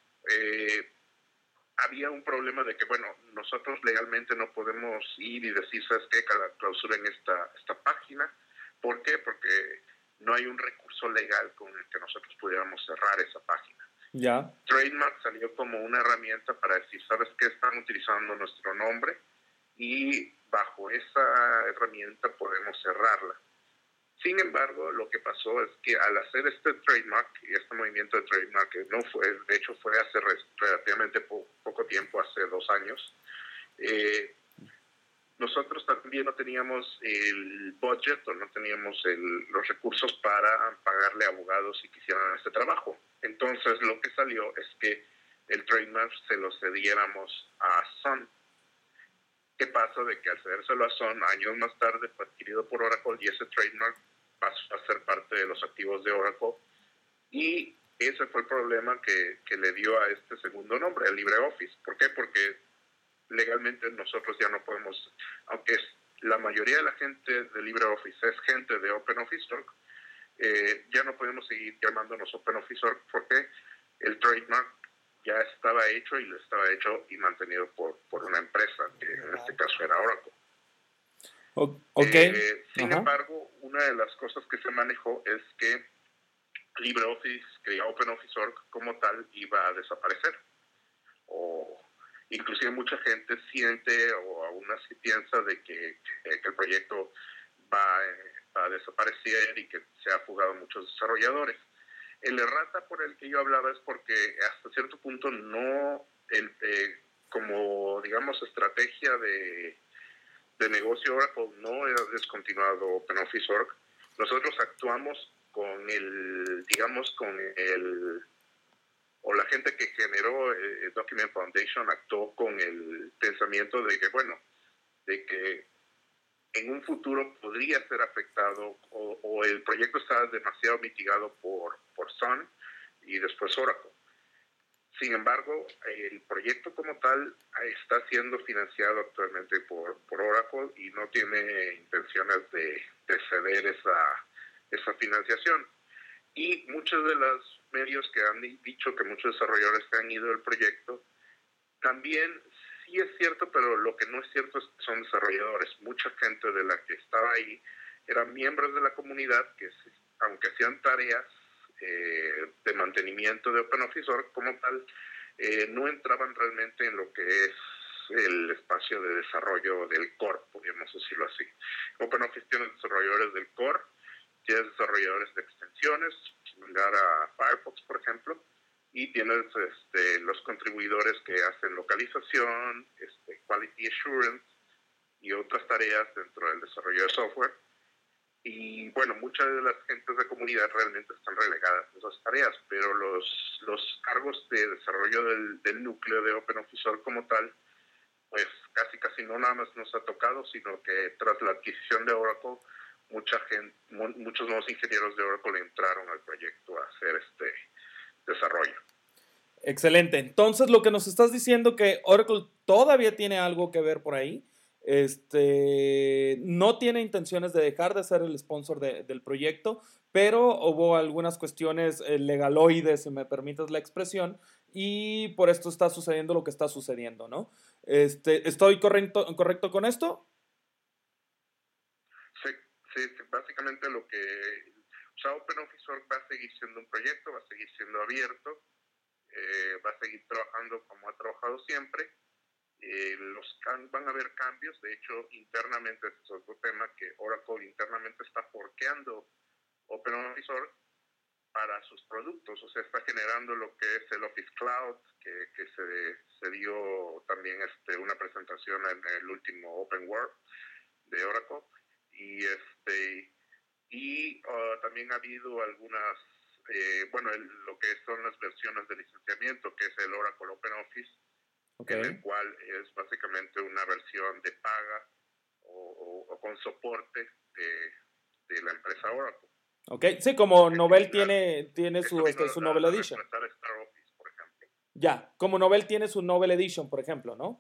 Había un problema de que, bueno, nosotros legalmente no podemos ir y decir, ¿sabes qué? Clausuren esta página. ¿Por qué? Porque no hay un recurso legal con el que nosotros pudiéramos cerrar esa página. Ya. Trademark salió como una herramienta para decir, ¿sabes qué? Están utilizando nuestro nombre, y bajo esa herramienta podemos cerrarla. Sin embargo, lo que pasó es que al hacer este trademark y este movimiento de trademark, que no fue, de hecho fue hace relativamente poco tiempo, hace 2 años, nosotros también no teníamos el budget, o no teníamos los recursos para pagarle a abogados si quisieran este trabajo. Entonces lo que salió es que el trademark se lo cediéramos a Sun. ¿Qué pasa? De que al cedérselo a Sun, años más tarde fue adquirido por Oracle y ese trademark pasó a ser parte de los activos de Oracle. Y ese fue el problema que le dio a este segundo nombre, el LibreOffice. ¿Por qué? Porque legalmente nosotros ya no podemos, aunque la mayoría de la gente de LibreOffice es gente de OpenOfficeOrg, ya no podemos seguir llamándonos OpenOfficeOrg porque el trademark ya estaba hecho y lo estaba hecho y mantenido por una empresa, que en este caso era Oracle. Sin embargo, una de las cosas que se manejó es que LibreOffice, que OpenOfficeOrg como tal, iba a desaparecer. O inclusive mucha gente siente o aún así piensa de que el proyecto va a desaparecer y que se ha fugado muchos desarrolladores. El errata por el que yo hablaba es porque hasta cierto punto no, como digamos estrategia de negocio, Oracle no ha descontinuado OpenOfficeOrg. Nosotros actuamos con o la gente que generó Document Foundation actuó con el pensamiento de que en un futuro podría ser afectado o el proyecto está demasiado mitigado por Sun y después Oracle. Sin embargo, el proyecto como tal está siendo financiado actualmente por Oracle y no tiene intenciones de ceder esa financiación. Y muchos de los medios que han dicho que muchos desarrolladores se han ido del proyecto, también sí es cierto, pero lo que no es cierto es que son desarrolladores. Mucha gente de la que estaba ahí eran miembros de la comunidad que, aunque hacían tareas de mantenimiento de OpenOfficeOrg como tal, no entraban realmente en lo que es el espacio de desarrollo del core, podríamos decirlo así. OpenOffice tiene desarrolladores del core, tiene desarrolladores de extensiones, similar a Firefox, por ejemplo, y tienes los contribuidores que hacen localización, quality assurance y otras tareas dentro del desarrollo de software. Y bueno, muchas de las gentes de comunidad realmente están relegadas a esas tareas, pero los cargos de desarrollo del núcleo de OpenOfficeOrg como tal, pues casi no nada más nos ha tocado, sino que tras la adquisición de Oracle, muchos nuevos ingenieros de Oracle entraron al proyecto a hacer este desarrollo. Excelente. Entonces, lo que nos estás diciendo que Oracle todavía tiene algo que ver por ahí. No tiene intenciones de dejar de ser el sponsor del proyecto, pero hubo algunas cuestiones legaloides, si me permites la expresión, y por esto está sucediendo lo que está sucediendo, ¿no? ¿Estoy correcto con esto? Sí, básicamente OpenOfficeOrg va a seguir siendo un proyecto, va a seguir siendo abierto, va a seguir trabajando como ha trabajado siempre. Van a haber cambios. De hecho, internamente, este es otro tema, que Oracle internamente está forkeando OpenOfficeOrg para sus productos, o sea, está generando lo que es el Office Cloud, que se dio también una presentación en el último Open World de Oracle, y también ha habido algunas, lo que son las versiones de licenciamiento, que es el Oracle OpenOffice, en el cual es básicamente una versión de paga o con soporte de la empresa Oracle. Ok, sí, como Novell tiene su Novell Edition. Star Office, por ejemplo. Ya, como Novell tiene su Novell Edition, por ejemplo, ¿no?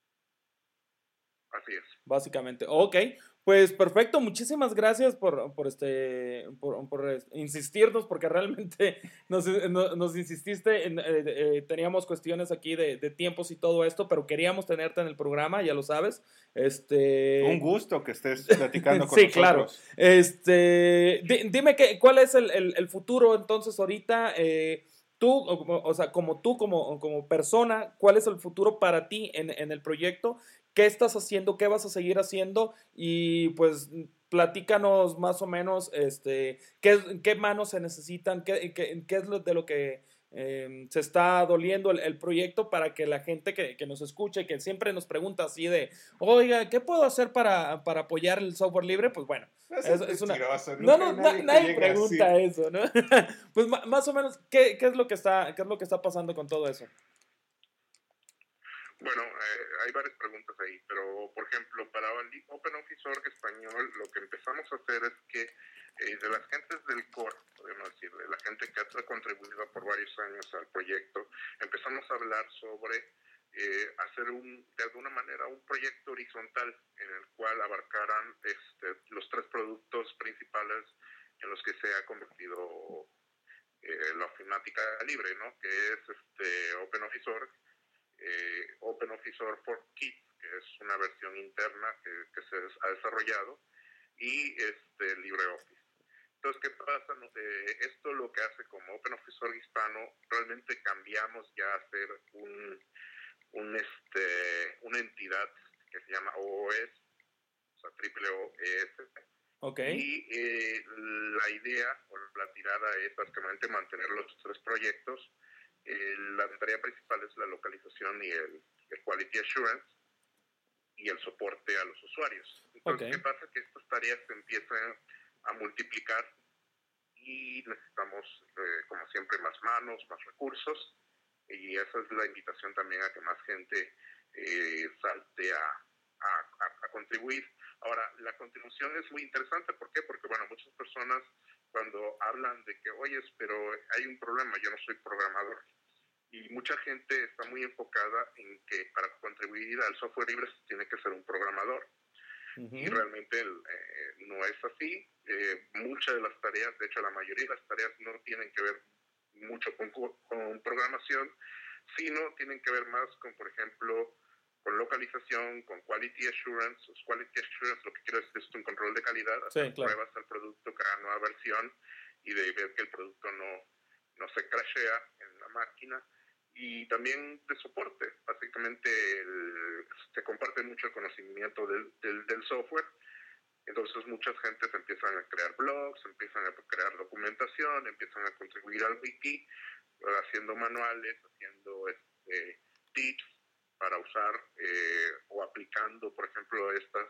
Así es. Básicamente. Ok, pues perfecto. Muchísimas gracias por insistirnos, porque realmente nos insististe. Teníamos cuestiones aquí de tiempos y todo esto, pero queríamos tenerte en el programa, ya lo sabes. Un gusto que estés platicando con sí, nosotros. Claro. Dime cuál es el futuro entonces ahorita. Tú, o sea, como persona, ¿cuál es el futuro para ti en el proyecto? ¿Qué estás haciendo? ¿Qué vas a seguir haciendo? Y pues platícanos más o menos qué manos se necesitan, qué es de lo que se está doliendo el proyecto, para que la gente que nos escuche, que siempre nos pregunta así de, oiga, ¿qué puedo hacer para apoyar el software libre? Pues bueno, es una... Nadie pregunta así. Eso, ¿no? Pues más o menos, ¿qué es lo que está pasando con todo eso? Bueno, hay varias preguntas ahí, pero por ejemplo, para OpenOffice.org español, lo que empezamos a hacer es que de las gentes del core, podemos decir, de la gente que ha contribuido por varios años al proyecto, empezamos a hablar sobre hacer de alguna manera un proyecto horizontal en el cual abarcaran los 3 productos principales en los que se ha convertido la ofimática libre, ¿no? Que es OpenOffice.org, OpenOffice.org for Kids, que es una versión interna que se ha desarrollado, y LibreOffice. Entonces, ¿qué pasa? Esto lo que hace como OpenOffice.org hispano, realmente cambiamos ya a ser una entidad que se llama OOS, o sea, OOS. Okay. Y la idea o la tirada es básicamente mantener los 3 proyectos. La tarea principal es la localización y el quality assurance y el soporte a los usuarios. Entonces, ¿qué pasa? Que estas tareas se empiezan a multiplicar y necesitamos, como siempre, más manos, más recursos, y esa es la invitación también a que más gente salte a contribuir. Ahora, la contribución es muy interesante. ¿Por qué? Porque, bueno, muchas personas cuando hablan de que, oye, pero hay un problema, yo no soy programador. Y mucha gente está muy enfocada en que para contribuir al software libre se tiene que ser un programador. Uh-huh. Y realmente no es así. Muchas de las tareas, de hecho la mayoría de las tareas no tienen que ver mucho con programación, sino tienen que ver más con, por ejemplo, con localización, con quality assurance. Quality assurance lo que quiero decir es un control de calidad, hacer pruebas al producto cada nueva versión y de ver que el producto no se crashea en la máquina. Y también de soporte. Básicamente se comparte mucho el conocimiento del software. Entonces muchas gentes empiezan a crear blogs, empiezan a crear documentación, empiezan a contribuir al wiki, haciendo manuales, haciendo tips para usar o aplicando, por ejemplo, estas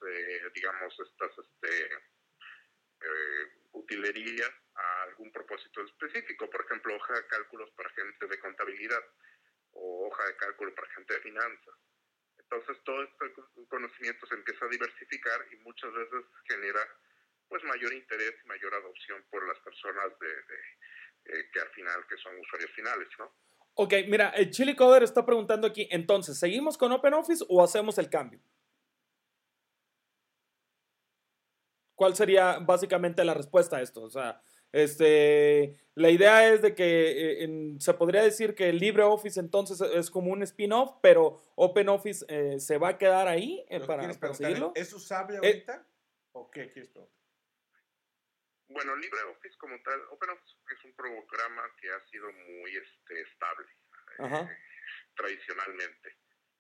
utilerías a algún propósito específico. Por ejemplo, hoja de cálculos para gente de contabilidad o hoja de cálculo para gente de finanzas. Entonces todo este conocimiento se empieza a diversificar y muchas veces genera pues mayor interés y mayor adopción por las personas que al final que son usuarios finales, ¿no? Ok, mira, el Chili Coder está preguntando aquí, entonces, ¿seguimos con OpenOffice o hacemos el cambio? ¿Cuál sería básicamente la respuesta a esto? O sea, la idea es de que se podría decir que LibreOffice entonces es como un spin-off, pero OpenOffice se va a quedar ahí para seguirlo. ¿Es usable ahorita? ¿O qué quieres preguntar? Bueno, LibreOffice como tal, OpenOffice es un programa que ha sido muy estable tradicionalmente.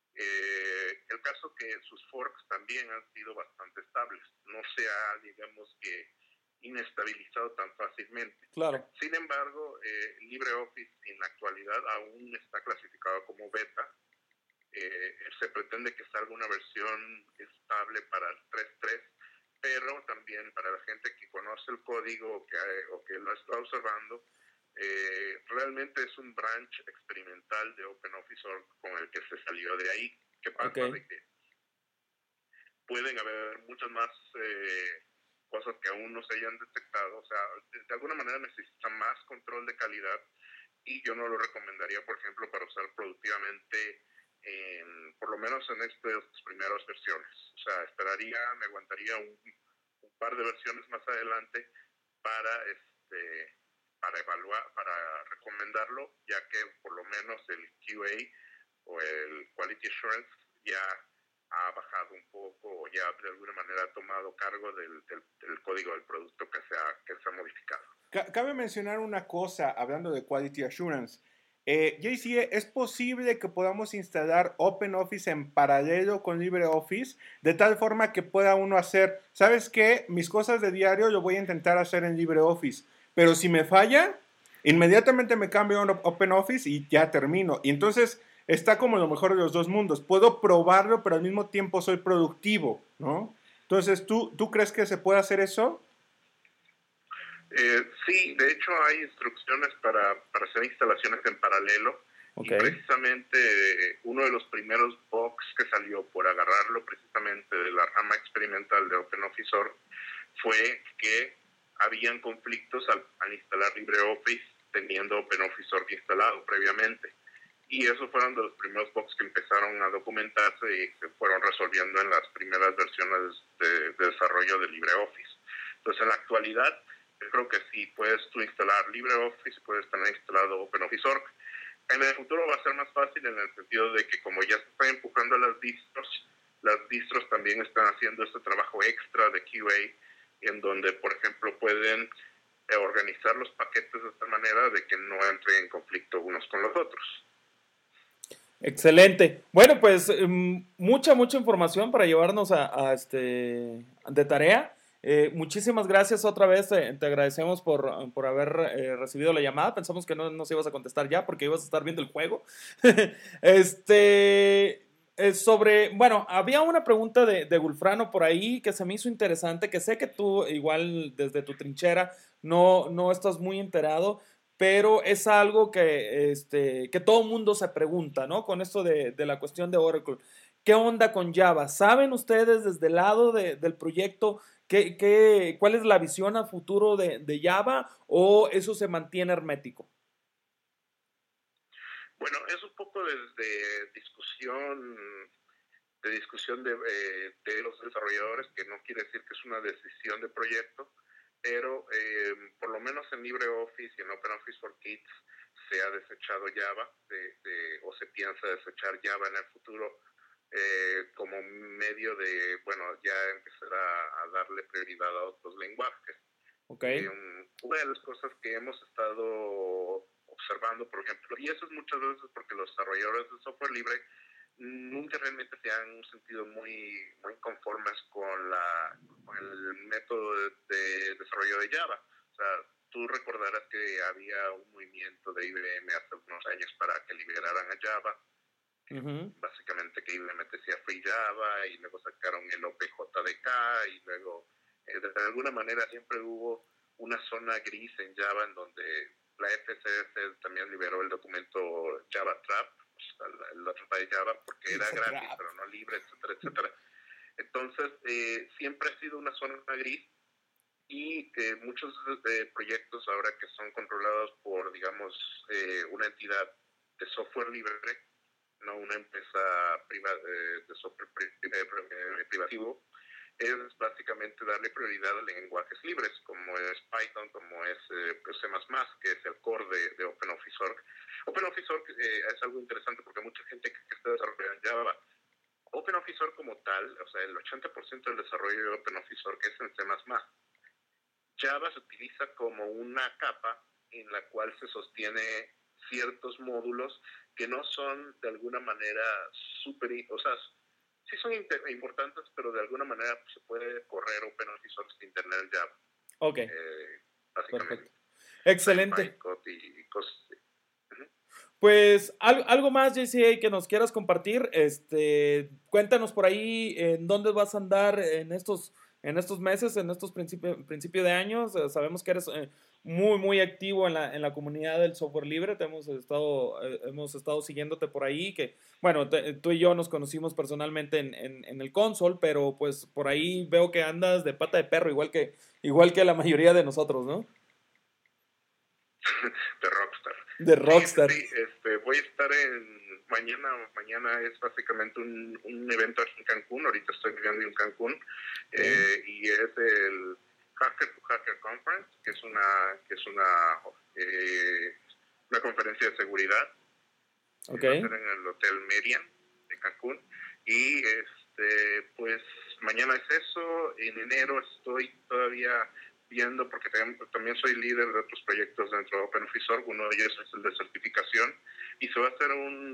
El caso que sus forks también han sido bastante estables. No se ha, digamos que, inestabilizado tan fácilmente. Claro. Sin embargo, LibreOffice en la actualidad aún está clasificado como beta. Se pretende que salga una versión estable para el 3.3, pero también para la gente que conoce el código o que lo está observando, realmente es un branch experimental de OpenOffice.org con el que se salió de ahí. ¿Qué pasa? De que pueden haber muchas más cosas que aún no se hayan detectado. O sea, de alguna manera necesita más control de calidad y yo no lo recomendaría, por ejemplo, para usar productivamente por lo menos en estas primeras versiones. O sea, me aguantaría un par de versiones más adelante para evaluar, para recomendarlo, ya que por lo menos el QA o el Quality Assurance ya ha bajado un poco o ya de alguna manera ha tomado cargo del código del producto que se ha modificado. Cabe mencionar una cosa hablando de Quality Assurance. JC, ¿es posible que podamos instalar OpenOffice en paralelo con LibreOffice de tal forma que pueda uno hacer, ¿sabes qué? Mis cosas de diario lo voy a intentar hacer en LibreOffice, pero si me falla, inmediatamente me cambio a OpenOffice y ya termino. Y entonces está como lo mejor de los dos mundos. Puedo probarlo, pero al mismo tiempo soy productivo, ¿no? Entonces, ¿tú crees que se puede hacer eso? Sí, de hecho hay instrucciones para hacer instalaciones en paralelo Y precisamente uno de los primeros bugs que salió por agarrarlo precisamente de la rama experimental de OpenOfficeOrg fue que habían conflictos al instalar LibreOffice teniendo OpenOfficeOrg instalado previamente. Y esos fueron de los primeros bugs que empezaron a documentarse y se fueron resolviendo en las primeras versiones de desarrollo de LibreOffice. Entonces, en la actualidad, yo creo que si puedes tú instalar LibreOffice, puedes tener instalado OpenOfficeOrg. En el futuro va a ser más fácil en el sentido de que como ya se están empujando a las distros también están haciendo este trabajo extra de QA, en donde, por ejemplo, pueden organizar los paquetes de tal manera de que no entren en conflicto unos con los otros. Excelente. Bueno, pues mucha información para llevarnos de tarea. Muchísimas gracias otra vez. Te agradecemos por haber recibido la llamada. Pensamos que no nos ibas a contestar ya porque ibas a estar viendo el juego. Bueno, había una pregunta de Gulfrano por ahí que se me hizo interesante, que sé que tú igual desde tu trinchera no estás muy enterado, pero es algo que todo mundo se pregunta, ¿no? Con esto de la cuestión de Oracle. ¿Qué onda con Java? ¿Saben ustedes desde el lado del proyecto cuál es la visión a futuro de Java o eso se mantiene hermético? Bueno, es un poco de discusión de los desarrolladores, que no quiere decir que es una decisión de proyecto, pero por lo menos en LibreOffice y en OpenOffice for Kids se ha desechado Java o se piensa desechar Java en el futuro como medio de, bueno, ya empezar a darle prioridad a otros lenguajes. Okay. Una de las cosas que hemos estado observando, por ejemplo, y eso es muchas veces porque los desarrolladores de software libre nunca realmente se han sentido muy conformes con el método de desarrollo de Java. O sea, tú recordarás que había un movimiento de IBM hace unos años para que liberaran a Java. Básicamente que IBM decía Free Java y luego sacaron el OPJDK y luego de alguna manera siempre hubo una zona gris en Java en donde la FCS también liberó el documento Java Trap, la trapa de Java, porque era gratis, pero no libre, etcétera, etcétera. Entonces, siempre ha sido una zona gris y muchos proyectos ahora que son controlados por, digamos, una entidad de software libre, no una empresa de software privativo, es básicamente darle prioridad a lenguajes libres, como es Python, como es C++, que es el core de OpenOfficeOrg. OpenOfficeOrg es algo interesante porque mucha gente que está desarrollando Java. OpenOfficeOrg como tal, o sea, el 80% del desarrollo de OpenOfficeOrg es en C++. Java se utiliza como una capa en la cual se sostiene ciertos módulos que no son de alguna manera o sea, sí son importantes, pero de alguna manera pues, se puede correr OpenOfficeOrg sin tener Java. Ok. Básicamente. Perfecto. Excelente. Y cosas así. Pues algo más, JCA, que nos quieras compartir. Cuéntanos por ahí en dónde vas a andar en estos meses, en estos principios de años. Sabemos que eres muy activo en la comunidad del software libre. Hemos estado siguiéndote por ahí. Que bueno, tú y yo nos conocimos personalmente en el console, pero pues por ahí veo que andas de pata de perro, igual que la mayoría de nosotros, ¿no? De Rockstar. De Rockstar. Sí, voy a estar mañana es básicamente un evento aquí en Cancún. Ahorita estoy viviendo en Cancún. Y es el Hacker to Hacker Conference, que es una conferencia de seguridad. Okay. Va a ser en el Hotel Merian de Cancún. Y pues mañana es eso. En enero estoy todavía viendo, porque también soy líder de otros proyectos dentro de OpenOfficeOrg. Uno de ellos es el de certificación, y se va a hacer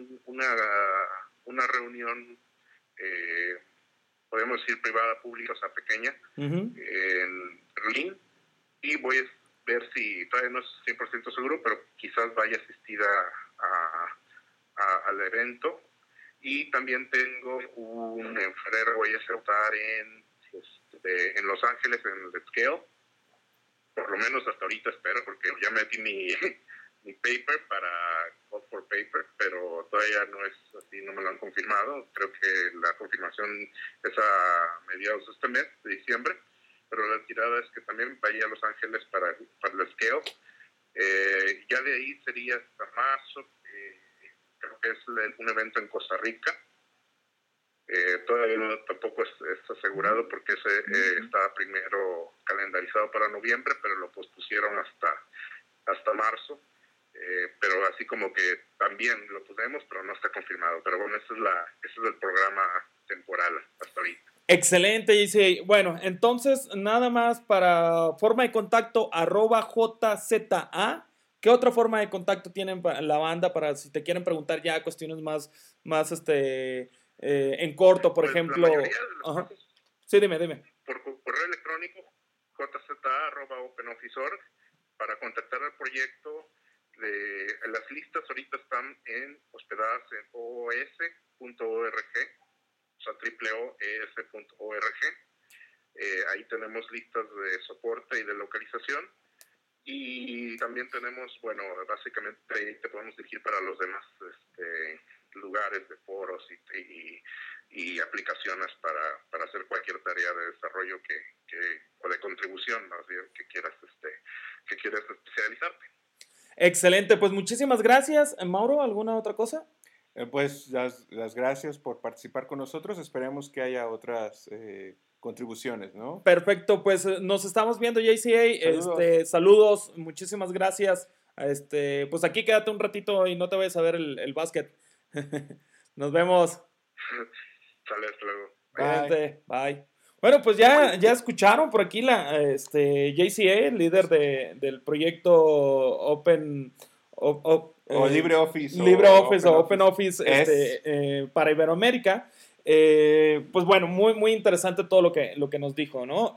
una reunión, podemos decir privada, pública, o sea, pequeña, en Berlín, y voy a ver si, todavía no es 100% seguro, pero quizás vaya a asistir al evento. Y también tengo en febrero voy a estar en Los Ángeles, en el Scale. Por lo menos hasta ahorita espero, porque ya metí mi paper para Call for Paper, pero todavía no es así, no me lo han confirmado. Creo que la confirmación es a mediados de este mes, de diciembre, pero la tirada es que también vaya a Los Ángeles para el Scale. Ya de ahí sería hasta marzo, creo que es un evento en Costa Rica. Todavía tampoco es asegurado porque estaba primero calendarizado para noviembre, pero lo pospusieron hasta marzo. Pero así como que también lo podemos, pero no está confirmado. Pero bueno, ese es el programa temporal hasta ahorita. Excelente, JCA. Bueno, entonces, nada más para forma de contacto, @JZA. ¿Qué otra forma de contacto tienen la banda para si te quieren preguntar ya cuestiones más en corto, por ejemplo? La mayoría de las cosas, sí, dime. Por correo electrónico, jza@openoffice.org, para contactar al proyecto. Las listas ahorita están hospedadas en oos.org, o sea, oos.org. Ahí tenemos listas de soporte y de localización. Y también tenemos, bueno, básicamente ahí te podemos dirigir para los demás lugares de foros y aplicaciones para hacer cualquier tarea de desarrollo o de contribución, más bien, que quieras especializarte. Excelente, pues muchísimas gracias. Mauro, ¿alguna otra cosa? Pues las gracias por participar con nosotros. Esperemos que haya otras contribuciones, ¿no? Perfecto, pues nos estamos viendo, JCA. Saludos. Saludos, muchísimas gracias. Pues aquí quédate un ratito y no te vayas a ver el básquet. Nos vemos. Sale, hasta luego. Bye. Bueno, pues ya escucharon por aquí JCA, líder del proyecto Open o LibreOffice o Open Office para Iberoamérica. Pues bueno, muy, muy interesante todo lo que nos dijo, ¿no?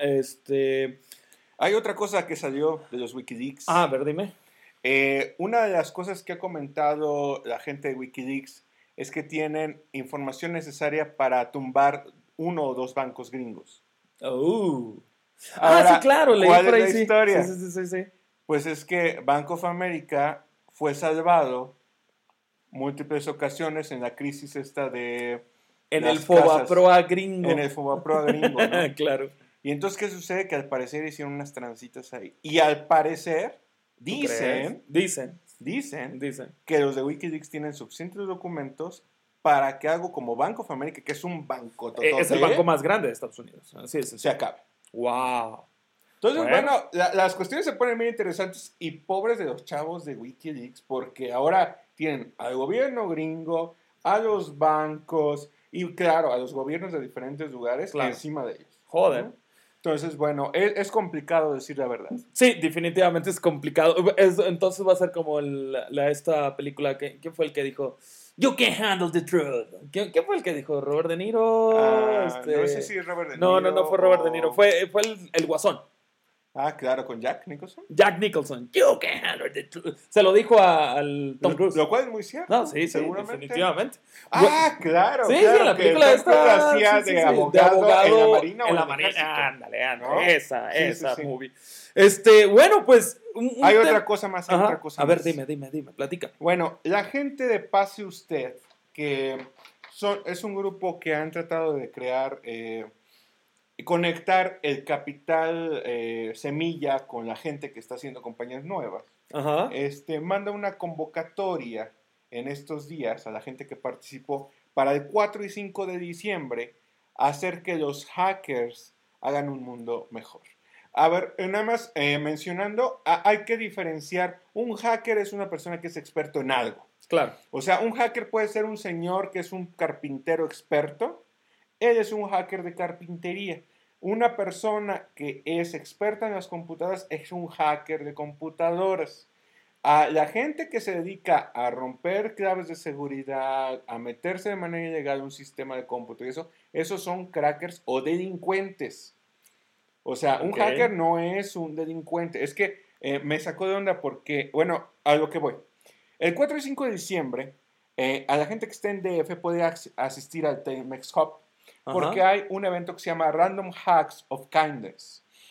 Hay otra cosa que salió de los Wikileaks. A ver, dime. Una de las cosas que ha comentado la gente de Wikileaks es que tienen información necesaria para tumbar 1 o 2 bancos gringos. Ahora, sí, claro, leí ¿cuál por ahí, es la historia? Sí. Pues es que Bank of America fue salvado múltiples ocasiones en la crisis esta de en el Fobaproa gringo. En el Fobaproa gringo, ¿no? Claro. Y entonces, ¿qué sucede? Que al parecer hicieron unas transitas ahí. Y al parecer, dicen que los de Wikileaks tienen suficientes documentos para que algo como Bank of America, que es un banco total, es el banco más grande de Estados Unidos. Así es. Se acabe. ¡Wow! Entonces, bueno, las cuestiones se ponen muy interesantes y pobres de los chavos de Wikileaks, porque ahora tienen al gobierno gringo, a los bancos y, claro, a los gobiernos de diferentes lugares encima de ellos. Joder. ¿No? Entonces, bueno, es complicado decir la verdad. Sí, definitivamente es complicado. Entonces va a ser como esta película. ¿Quién fue el que dijo? You can't handle the truth. ¿Quién fue el que dijo? ¿Robert De Niro? No sé si es Robert De Niro. No fue Robert De Niro. Fue el Guasón. Claro, con Jack Nicholson. Jack Nicholson. You can't handle the truth. Se lo dijo al Tom Cruise. Lo cual es muy cierto. No, sí, seguramente. Definitivamente. Claro. Sí, claro, la película esta hacía de abogado en la Marina. Ándale, ¿no? Esa movie. Bueno, pues. Hay otra cosa más. A ver, dime, platica. Bueno, la gente de Pase Usted, que es un grupo que han tratado de crear, conectar el capital semilla con la gente que está haciendo compañías nuevas. Ajá. Manda una convocatoria en estos días a la gente que participó para el 4 y 5 de diciembre hacer que los hackers hagan un mundo mejor. A ver, nada más mencionando, hay que diferenciar. Un hacker es una persona que es experto en algo. Claro. O sea, un hacker puede ser un señor que es un carpintero experto. Él es un hacker de carpintería. Una persona que es experta en las computadoras es un hacker de computadoras. A la gente que se dedica a romper claves de seguridad, a meterse de manera ilegal en un sistema de cómputo y esos son crackers o delincuentes. O sea, un hacker no es un delincuente. Es que me sacó de onda porque, bueno, a lo que voy. El 4 y 5 de diciembre, a la gente que esté en DF puede asistir al Telmex Hub porque hay un evento que se llama Random Hacks of Kindness.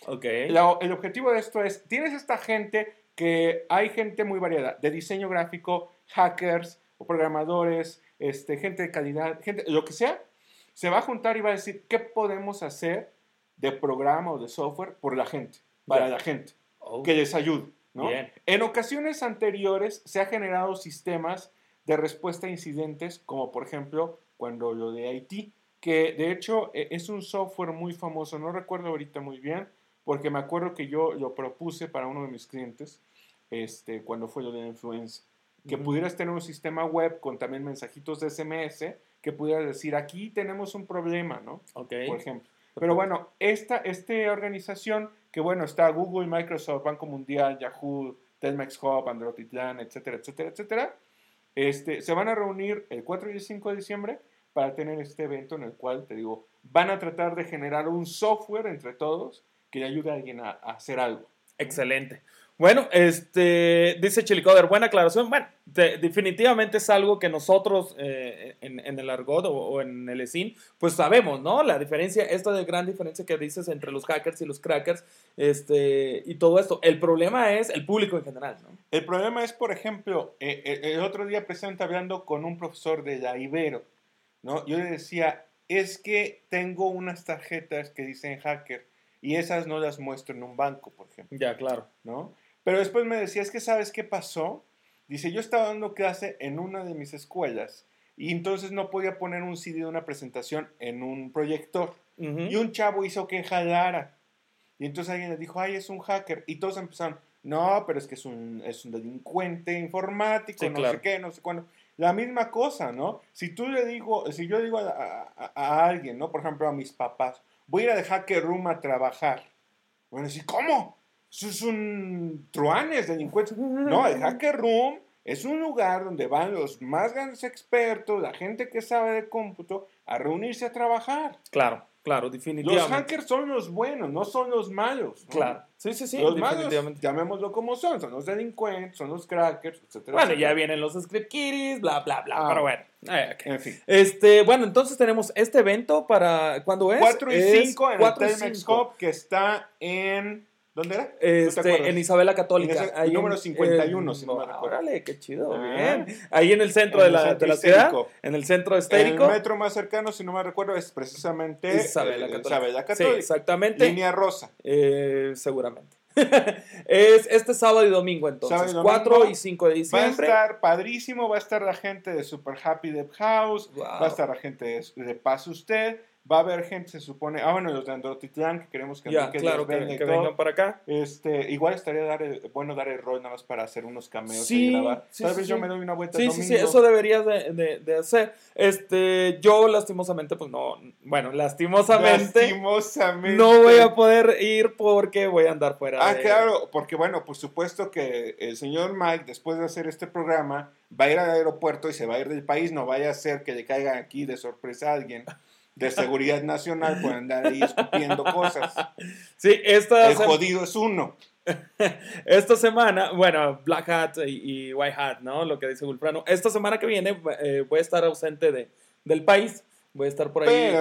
Ok. El objetivo de esto es, tienes esta gente que hay gente muy variada, de diseño gráfico, hackers o programadores, gente de calidad, gente, lo que sea, se va a juntar y va a decir, ¿qué podemos hacer de programa o de software por la gente, para la gente, que les ayude? ¿No? Bien. En ocasiones anteriores se han generado sistemas de respuesta a incidentes, como por ejemplo cuando lo de Haití, que de hecho es un software muy famoso, no recuerdo ahorita muy bien, porque me acuerdo que yo lo propuse para uno de mis clientes cuando fue lo de la influenza, que pudieras tener un sistema web con también mensajitos de SMS, que pudieras decir, aquí tenemos un problema, ¿no? Ok. Por ejemplo. Pero bueno, esta organización, que bueno, está Google, Microsoft, Banco Mundial, Yahoo, Telmex Hub, Androtitlán, etcétera, etcétera, etcétera, se van a reunir el 4 y el 5 de diciembre para tener este evento en el cual, te digo, van a tratar de generar un software entre todos que le ayude a alguien a hacer algo. Excelente. Bueno, dice Chilicoder, buena aclaración. Bueno, definitivamente es algo que nosotros en el argot o en el ESIN, pues sabemos, ¿no? La diferencia, esta de gran diferencia que dices entre los hackers y los crackers, y todo esto. El problema es el público en general, ¿no? El problema es, por ejemplo, el otro día precisamente hablando con un profesor de la Ibero, ¿no? Yo le decía, es que tengo unas tarjetas que dicen hacker y esas no las muestro en un banco, por ejemplo. Ya, claro. ¿No? Pero después me decía, es que ¿sabes qué pasó? Dice, yo estaba dando clase en una de mis escuelas y entonces no podía poner un CD de una presentación en un proyector. Y un chavo hizo que jalara. Y entonces alguien le dijo, ay, es un hacker. Y todos empezaron, no, pero es que es un delincuente informático, sí, no claro. sé qué, no sé cuándo. La misma cosa, ¿no? Si yo le digo a alguien, ¿no? Por ejemplo, a mis papás, voy a ir a The Hacker Room a trabajar. Bueno, decir, ¿cómo? Eso es un truanes, delincuentes. No, el Hacker Room es un lugar donde van los más grandes expertos, la gente que sabe de cómputo, a reunirse a trabajar. Claro, claro, definitivamente. Los hackers son los buenos, no son los malos, ¿no? Claro, sí, los malos, llamémoslo como son los delincuentes, son los crackers, etcétera. Bueno, etcétera. ya vienen los script kiddies, bla, bla, bla, pero bueno. Okay. En fin. Bueno, entonces tenemos este evento para, ¿cuándo es? 4 y 5 en el 4 y Telmex 5. Hub, que está en... ¿Dónde era? ¿No te acuerdas? En Isabela Católica. Ahí número 51, si no me recuerdo. Órale, qué chido, bien. Ahí en el centro de la ciudad, en el centro estético. El metro más cercano, si no me recuerdo, es precisamente Isabela Católica. Sí, exactamente. Línea rosa. Seguramente. Es este sábado y domingo, entonces. Sábado y domingo, 4 y 5 de diciembre. Va a estar padrísimo, va a estar la gente de Super Happy Dev House, wow. Va a estar la gente de Paz Usted, va a haber gente, se supone, bueno, los de Androtitlán, que queremos que claro, que vengan para acá. Igual estaría bueno dar el rol nada más para hacer unos cameos sí, y grabar. Sí, Tal vez yo me doy una vuelta el domingo. Sí, eso deberías de hacer. Yo lastimosamente, pues no, bueno, lastimosamente no voy a poder ir porque voy a andar fuera. Claro, porque bueno, por supuesto que el señor Mike, después de hacer este programa, va a ir al aeropuerto y se va a ir del país, no vaya a ser que le caiga aquí de sorpresa a alguien de seguridad nacional por andar ahí escupiendo cosas. Sí, el jodido es uno. Esta semana, bueno, Black Hat y White Hat, ¿no? Lo que dice Gulfrano. Esta semana que viene voy a estar ausente del país. Voy a estar por ahí.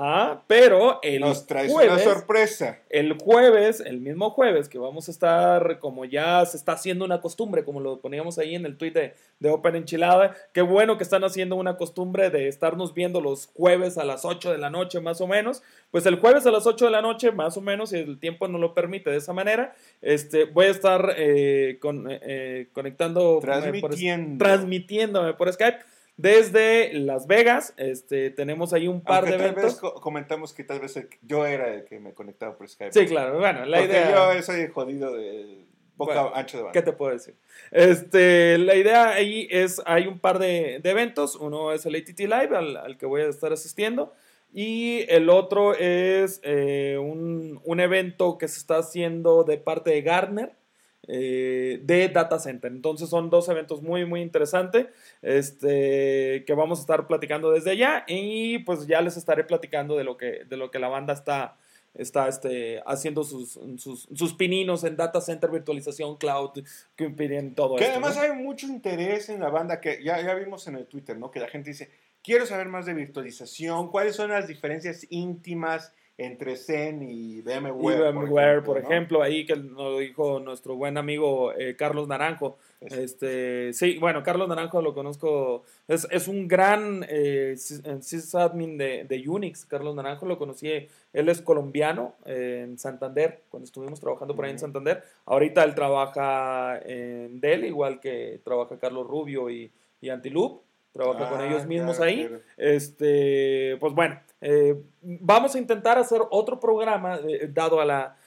Pero el nos traes jueves, una sorpresa. El jueves, el mismo jueves, que vamos a estar, como ya se está haciendo una costumbre, como lo poníamos ahí en el tweet de Open Enchilada. Qué bueno que están haciendo una costumbre de estarnos viendo los jueves a las 8 de la noche, más o menos. Pues el jueves a las 8 de la noche, más o menos, si el tiempo nos lo permite de esa manera, voy a estar conectando, transmitiéndome por Skype. Desde Las Vegas, tenemos ahí un par de eventos. Tal vez comentamos que tal vez yo era el que me conectaba por Skype. Sí, claro, bueno, la porque idea... yo soy jodido de ancho de banda. ¿Qué te puedo decir? La idea ahí es, hay un par de eventos. Uno es el ATT Live, al que voy a estar asistiendo. Y el otro es un evento que se está haciendo de parte de Gartner. De Data Center. Entonces son dos eventos muy muy interesantes que vamos a estar platicando desde allá y pues ya les estaré platicando de lo que la banda está haciendo sus pininos en Data Center, virtualización, cloud, computing, todo que esto. Además ¿no? hay mucho interés en la banda que ya vimos en el Twitter, ¿no? Que la gente dice, quiero saber más de virtualización, cuáles son las diferencias íntimas entre Zen y VMware. Y VMware, por ejemplo, ahí que nos dijo nuestro buen amigo Carlos Naranjo. Sí, bueno, Carlos Naranjo lo conozco, es un gran sysadmin de Unix. Carlos Naranjo lo conocí, él es colombiano en Santander, cuando estuvimos trabajando por ahí en Santander. Ahorita él trabaja en Dell, igual que trabaja Carlos Rubio y Antiloop. Trabaja con ellos mismos ahí. Claro. Pues bueno, vamos a intentar hacer otro programa dado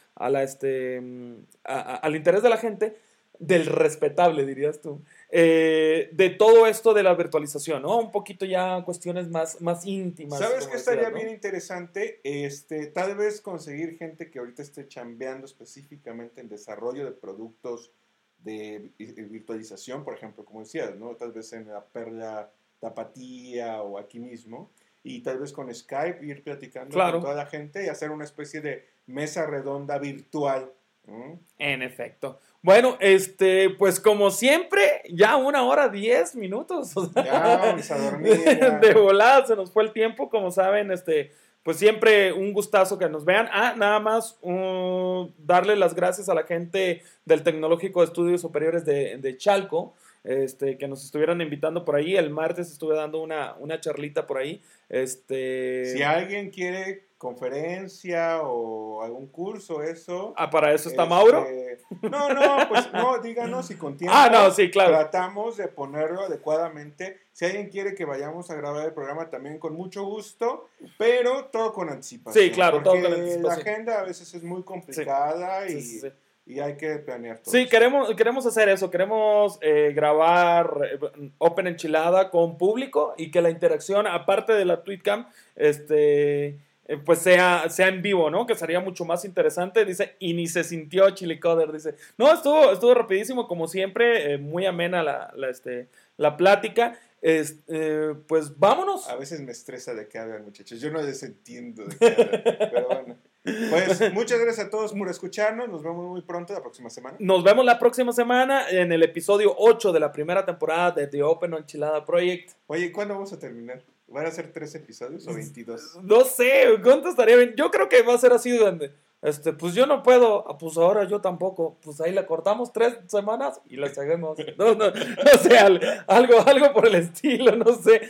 al interés de la gente, del respetable, dirías tú, de todo esto de la virtualización, ¿no? Un poquito ya cuestiones más íntimas. ¿Sabes qué estaría bien interesante? Tal vez conseguir gente que ahorita esté chambeando específicamente en desarrollo de productos de virtualización, por ejemplo, como decías, ¿no? Tal vez en la Perla Tapatía o aquí mismo, y tal vez con Skype ir platicando con toda la gente y hacer una especie de mesa redonda virtual. En efecto. Bueno, pues como siempre, ya 1:10. Ya vamos a dormir. Ya. De volada se nos fue el tiempo, como saben, pues siempre un gustazo que nos vean. Nada más darle las gracias a la gente del Tecnológico de Estudios Superiores de Chalco, que nos estuvieran invitando por ahí. El martes estuve dando una charlita por ahí. Si alguien quiere conferencia o algún curso, eso. ¿Para eso está Mauro? No, pues no, díganos si con tiempo. No, sí, claro. Tratamos de ponerlo adecuadamente. Si alguien quiere que vayamos a grabar el programa, también con mucho gusto, pero todo con anticipación. Sí, claro, todo con anticipación. La agenda a veces es muy complicada y hay que planear todo. Sí, queremos hacer eso. Queremos grabar Open Enchilada con público y que la interacción, aparte de la Tweetcam, pues sea en vivo, ¿no? Que sería mucho más interesante. Dice, y ni se sintió Chili Coder. Dice, no, estuvo rapidísimo, como siempre, muy amena la plática. Pues vámonos. A veces me estresa de qué hablan, muchachos. Yo no les entiendo de qué hablan, pero bueno. Pues muchas gracias a todos por escucharnos. Nos vemos muy pronto la próxima semana. Nos vemos la próxima semana en el episodio 8 de la primera temporada de The Open Enchilada Project. Oye, ¿cuándo vamos a terminar? ¿Van a ser 3 episodios o 22? No sé, ¿cuánto estaría bien? Yo creo que va a ser así grande. Pues yo no puedo, pues ahora yo tampoco. Pues ahí la cortamos 3 semanas y la seguimos. No sé, algo por el estilo, no sé.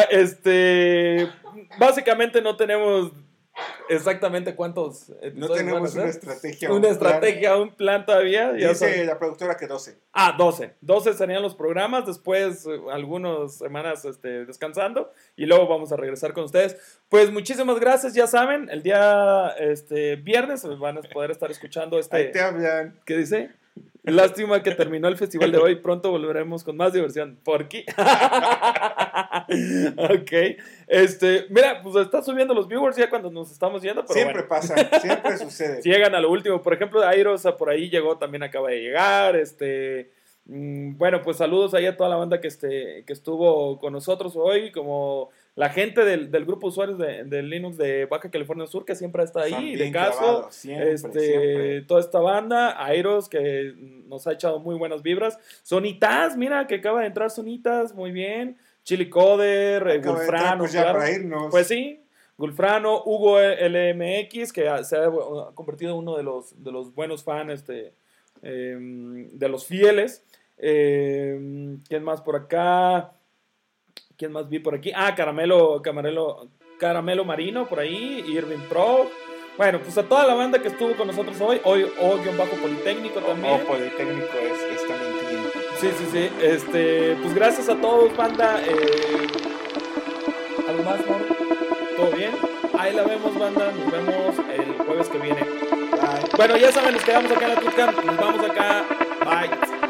Básicamente no tenemos exactamente cuántos episodios. No tenemos una estrategia. Un plan todavía. Dice la productora que 12. 12. 12 serían los programas. Después algunas semanas descansando. Y luego vamos a regresar con ustedes. Pues muchísimas gracias. Ya saben, el día viernes van a poder estar escuchando Ahí te hablan. ¿Qué dice? Lástima que terminó el festival de hoy. Pronto volveremos con más diversión. ¿Por qué? Ok. Mira, pues está subiendo los viewers ya cuando nos estamos yendo. Pero siempre pasa, siempre sucede. Si llegan a lo último. Por ejemplo, Airosa por ahí llegó, también acaba de llegar. Bueno, pues saludos ahí a toda la banda que estuvo con nosotros hoy, como la gente del grupo de usuarios de Linux de Baja California Sur, que siempre está ahí, de caso, siempre. Toda esta banda, Airos, que nos ha echado muy buenas vibras, Sonitas, mira que acaba de entrar Sonitas, muy bien, Chili Coder, Gulfrano, pues ya para irnos. Pues sí, Gulfrano, Hugo LMX, que se ha convertido en uno de los buenos fans, de los fieles. ¿Quién más por acá? ¿Quién más vi por aquí? Caramelo Marino por ahí, Irving Pro. Bueno, pues a toda la banda que estuvo con nosotros hoy Politécnico también. Politécnico está mintiendo. Sí. Pues gracias a todos, banda. ¿Algo más, Moro? ¿Todo bien? Ahí la vemos, banda. Nos vemos el jueves que viene. Bye. Bueno, ya saben, nos quedamos acá en la Twitch. Nos vamos acá. Bye.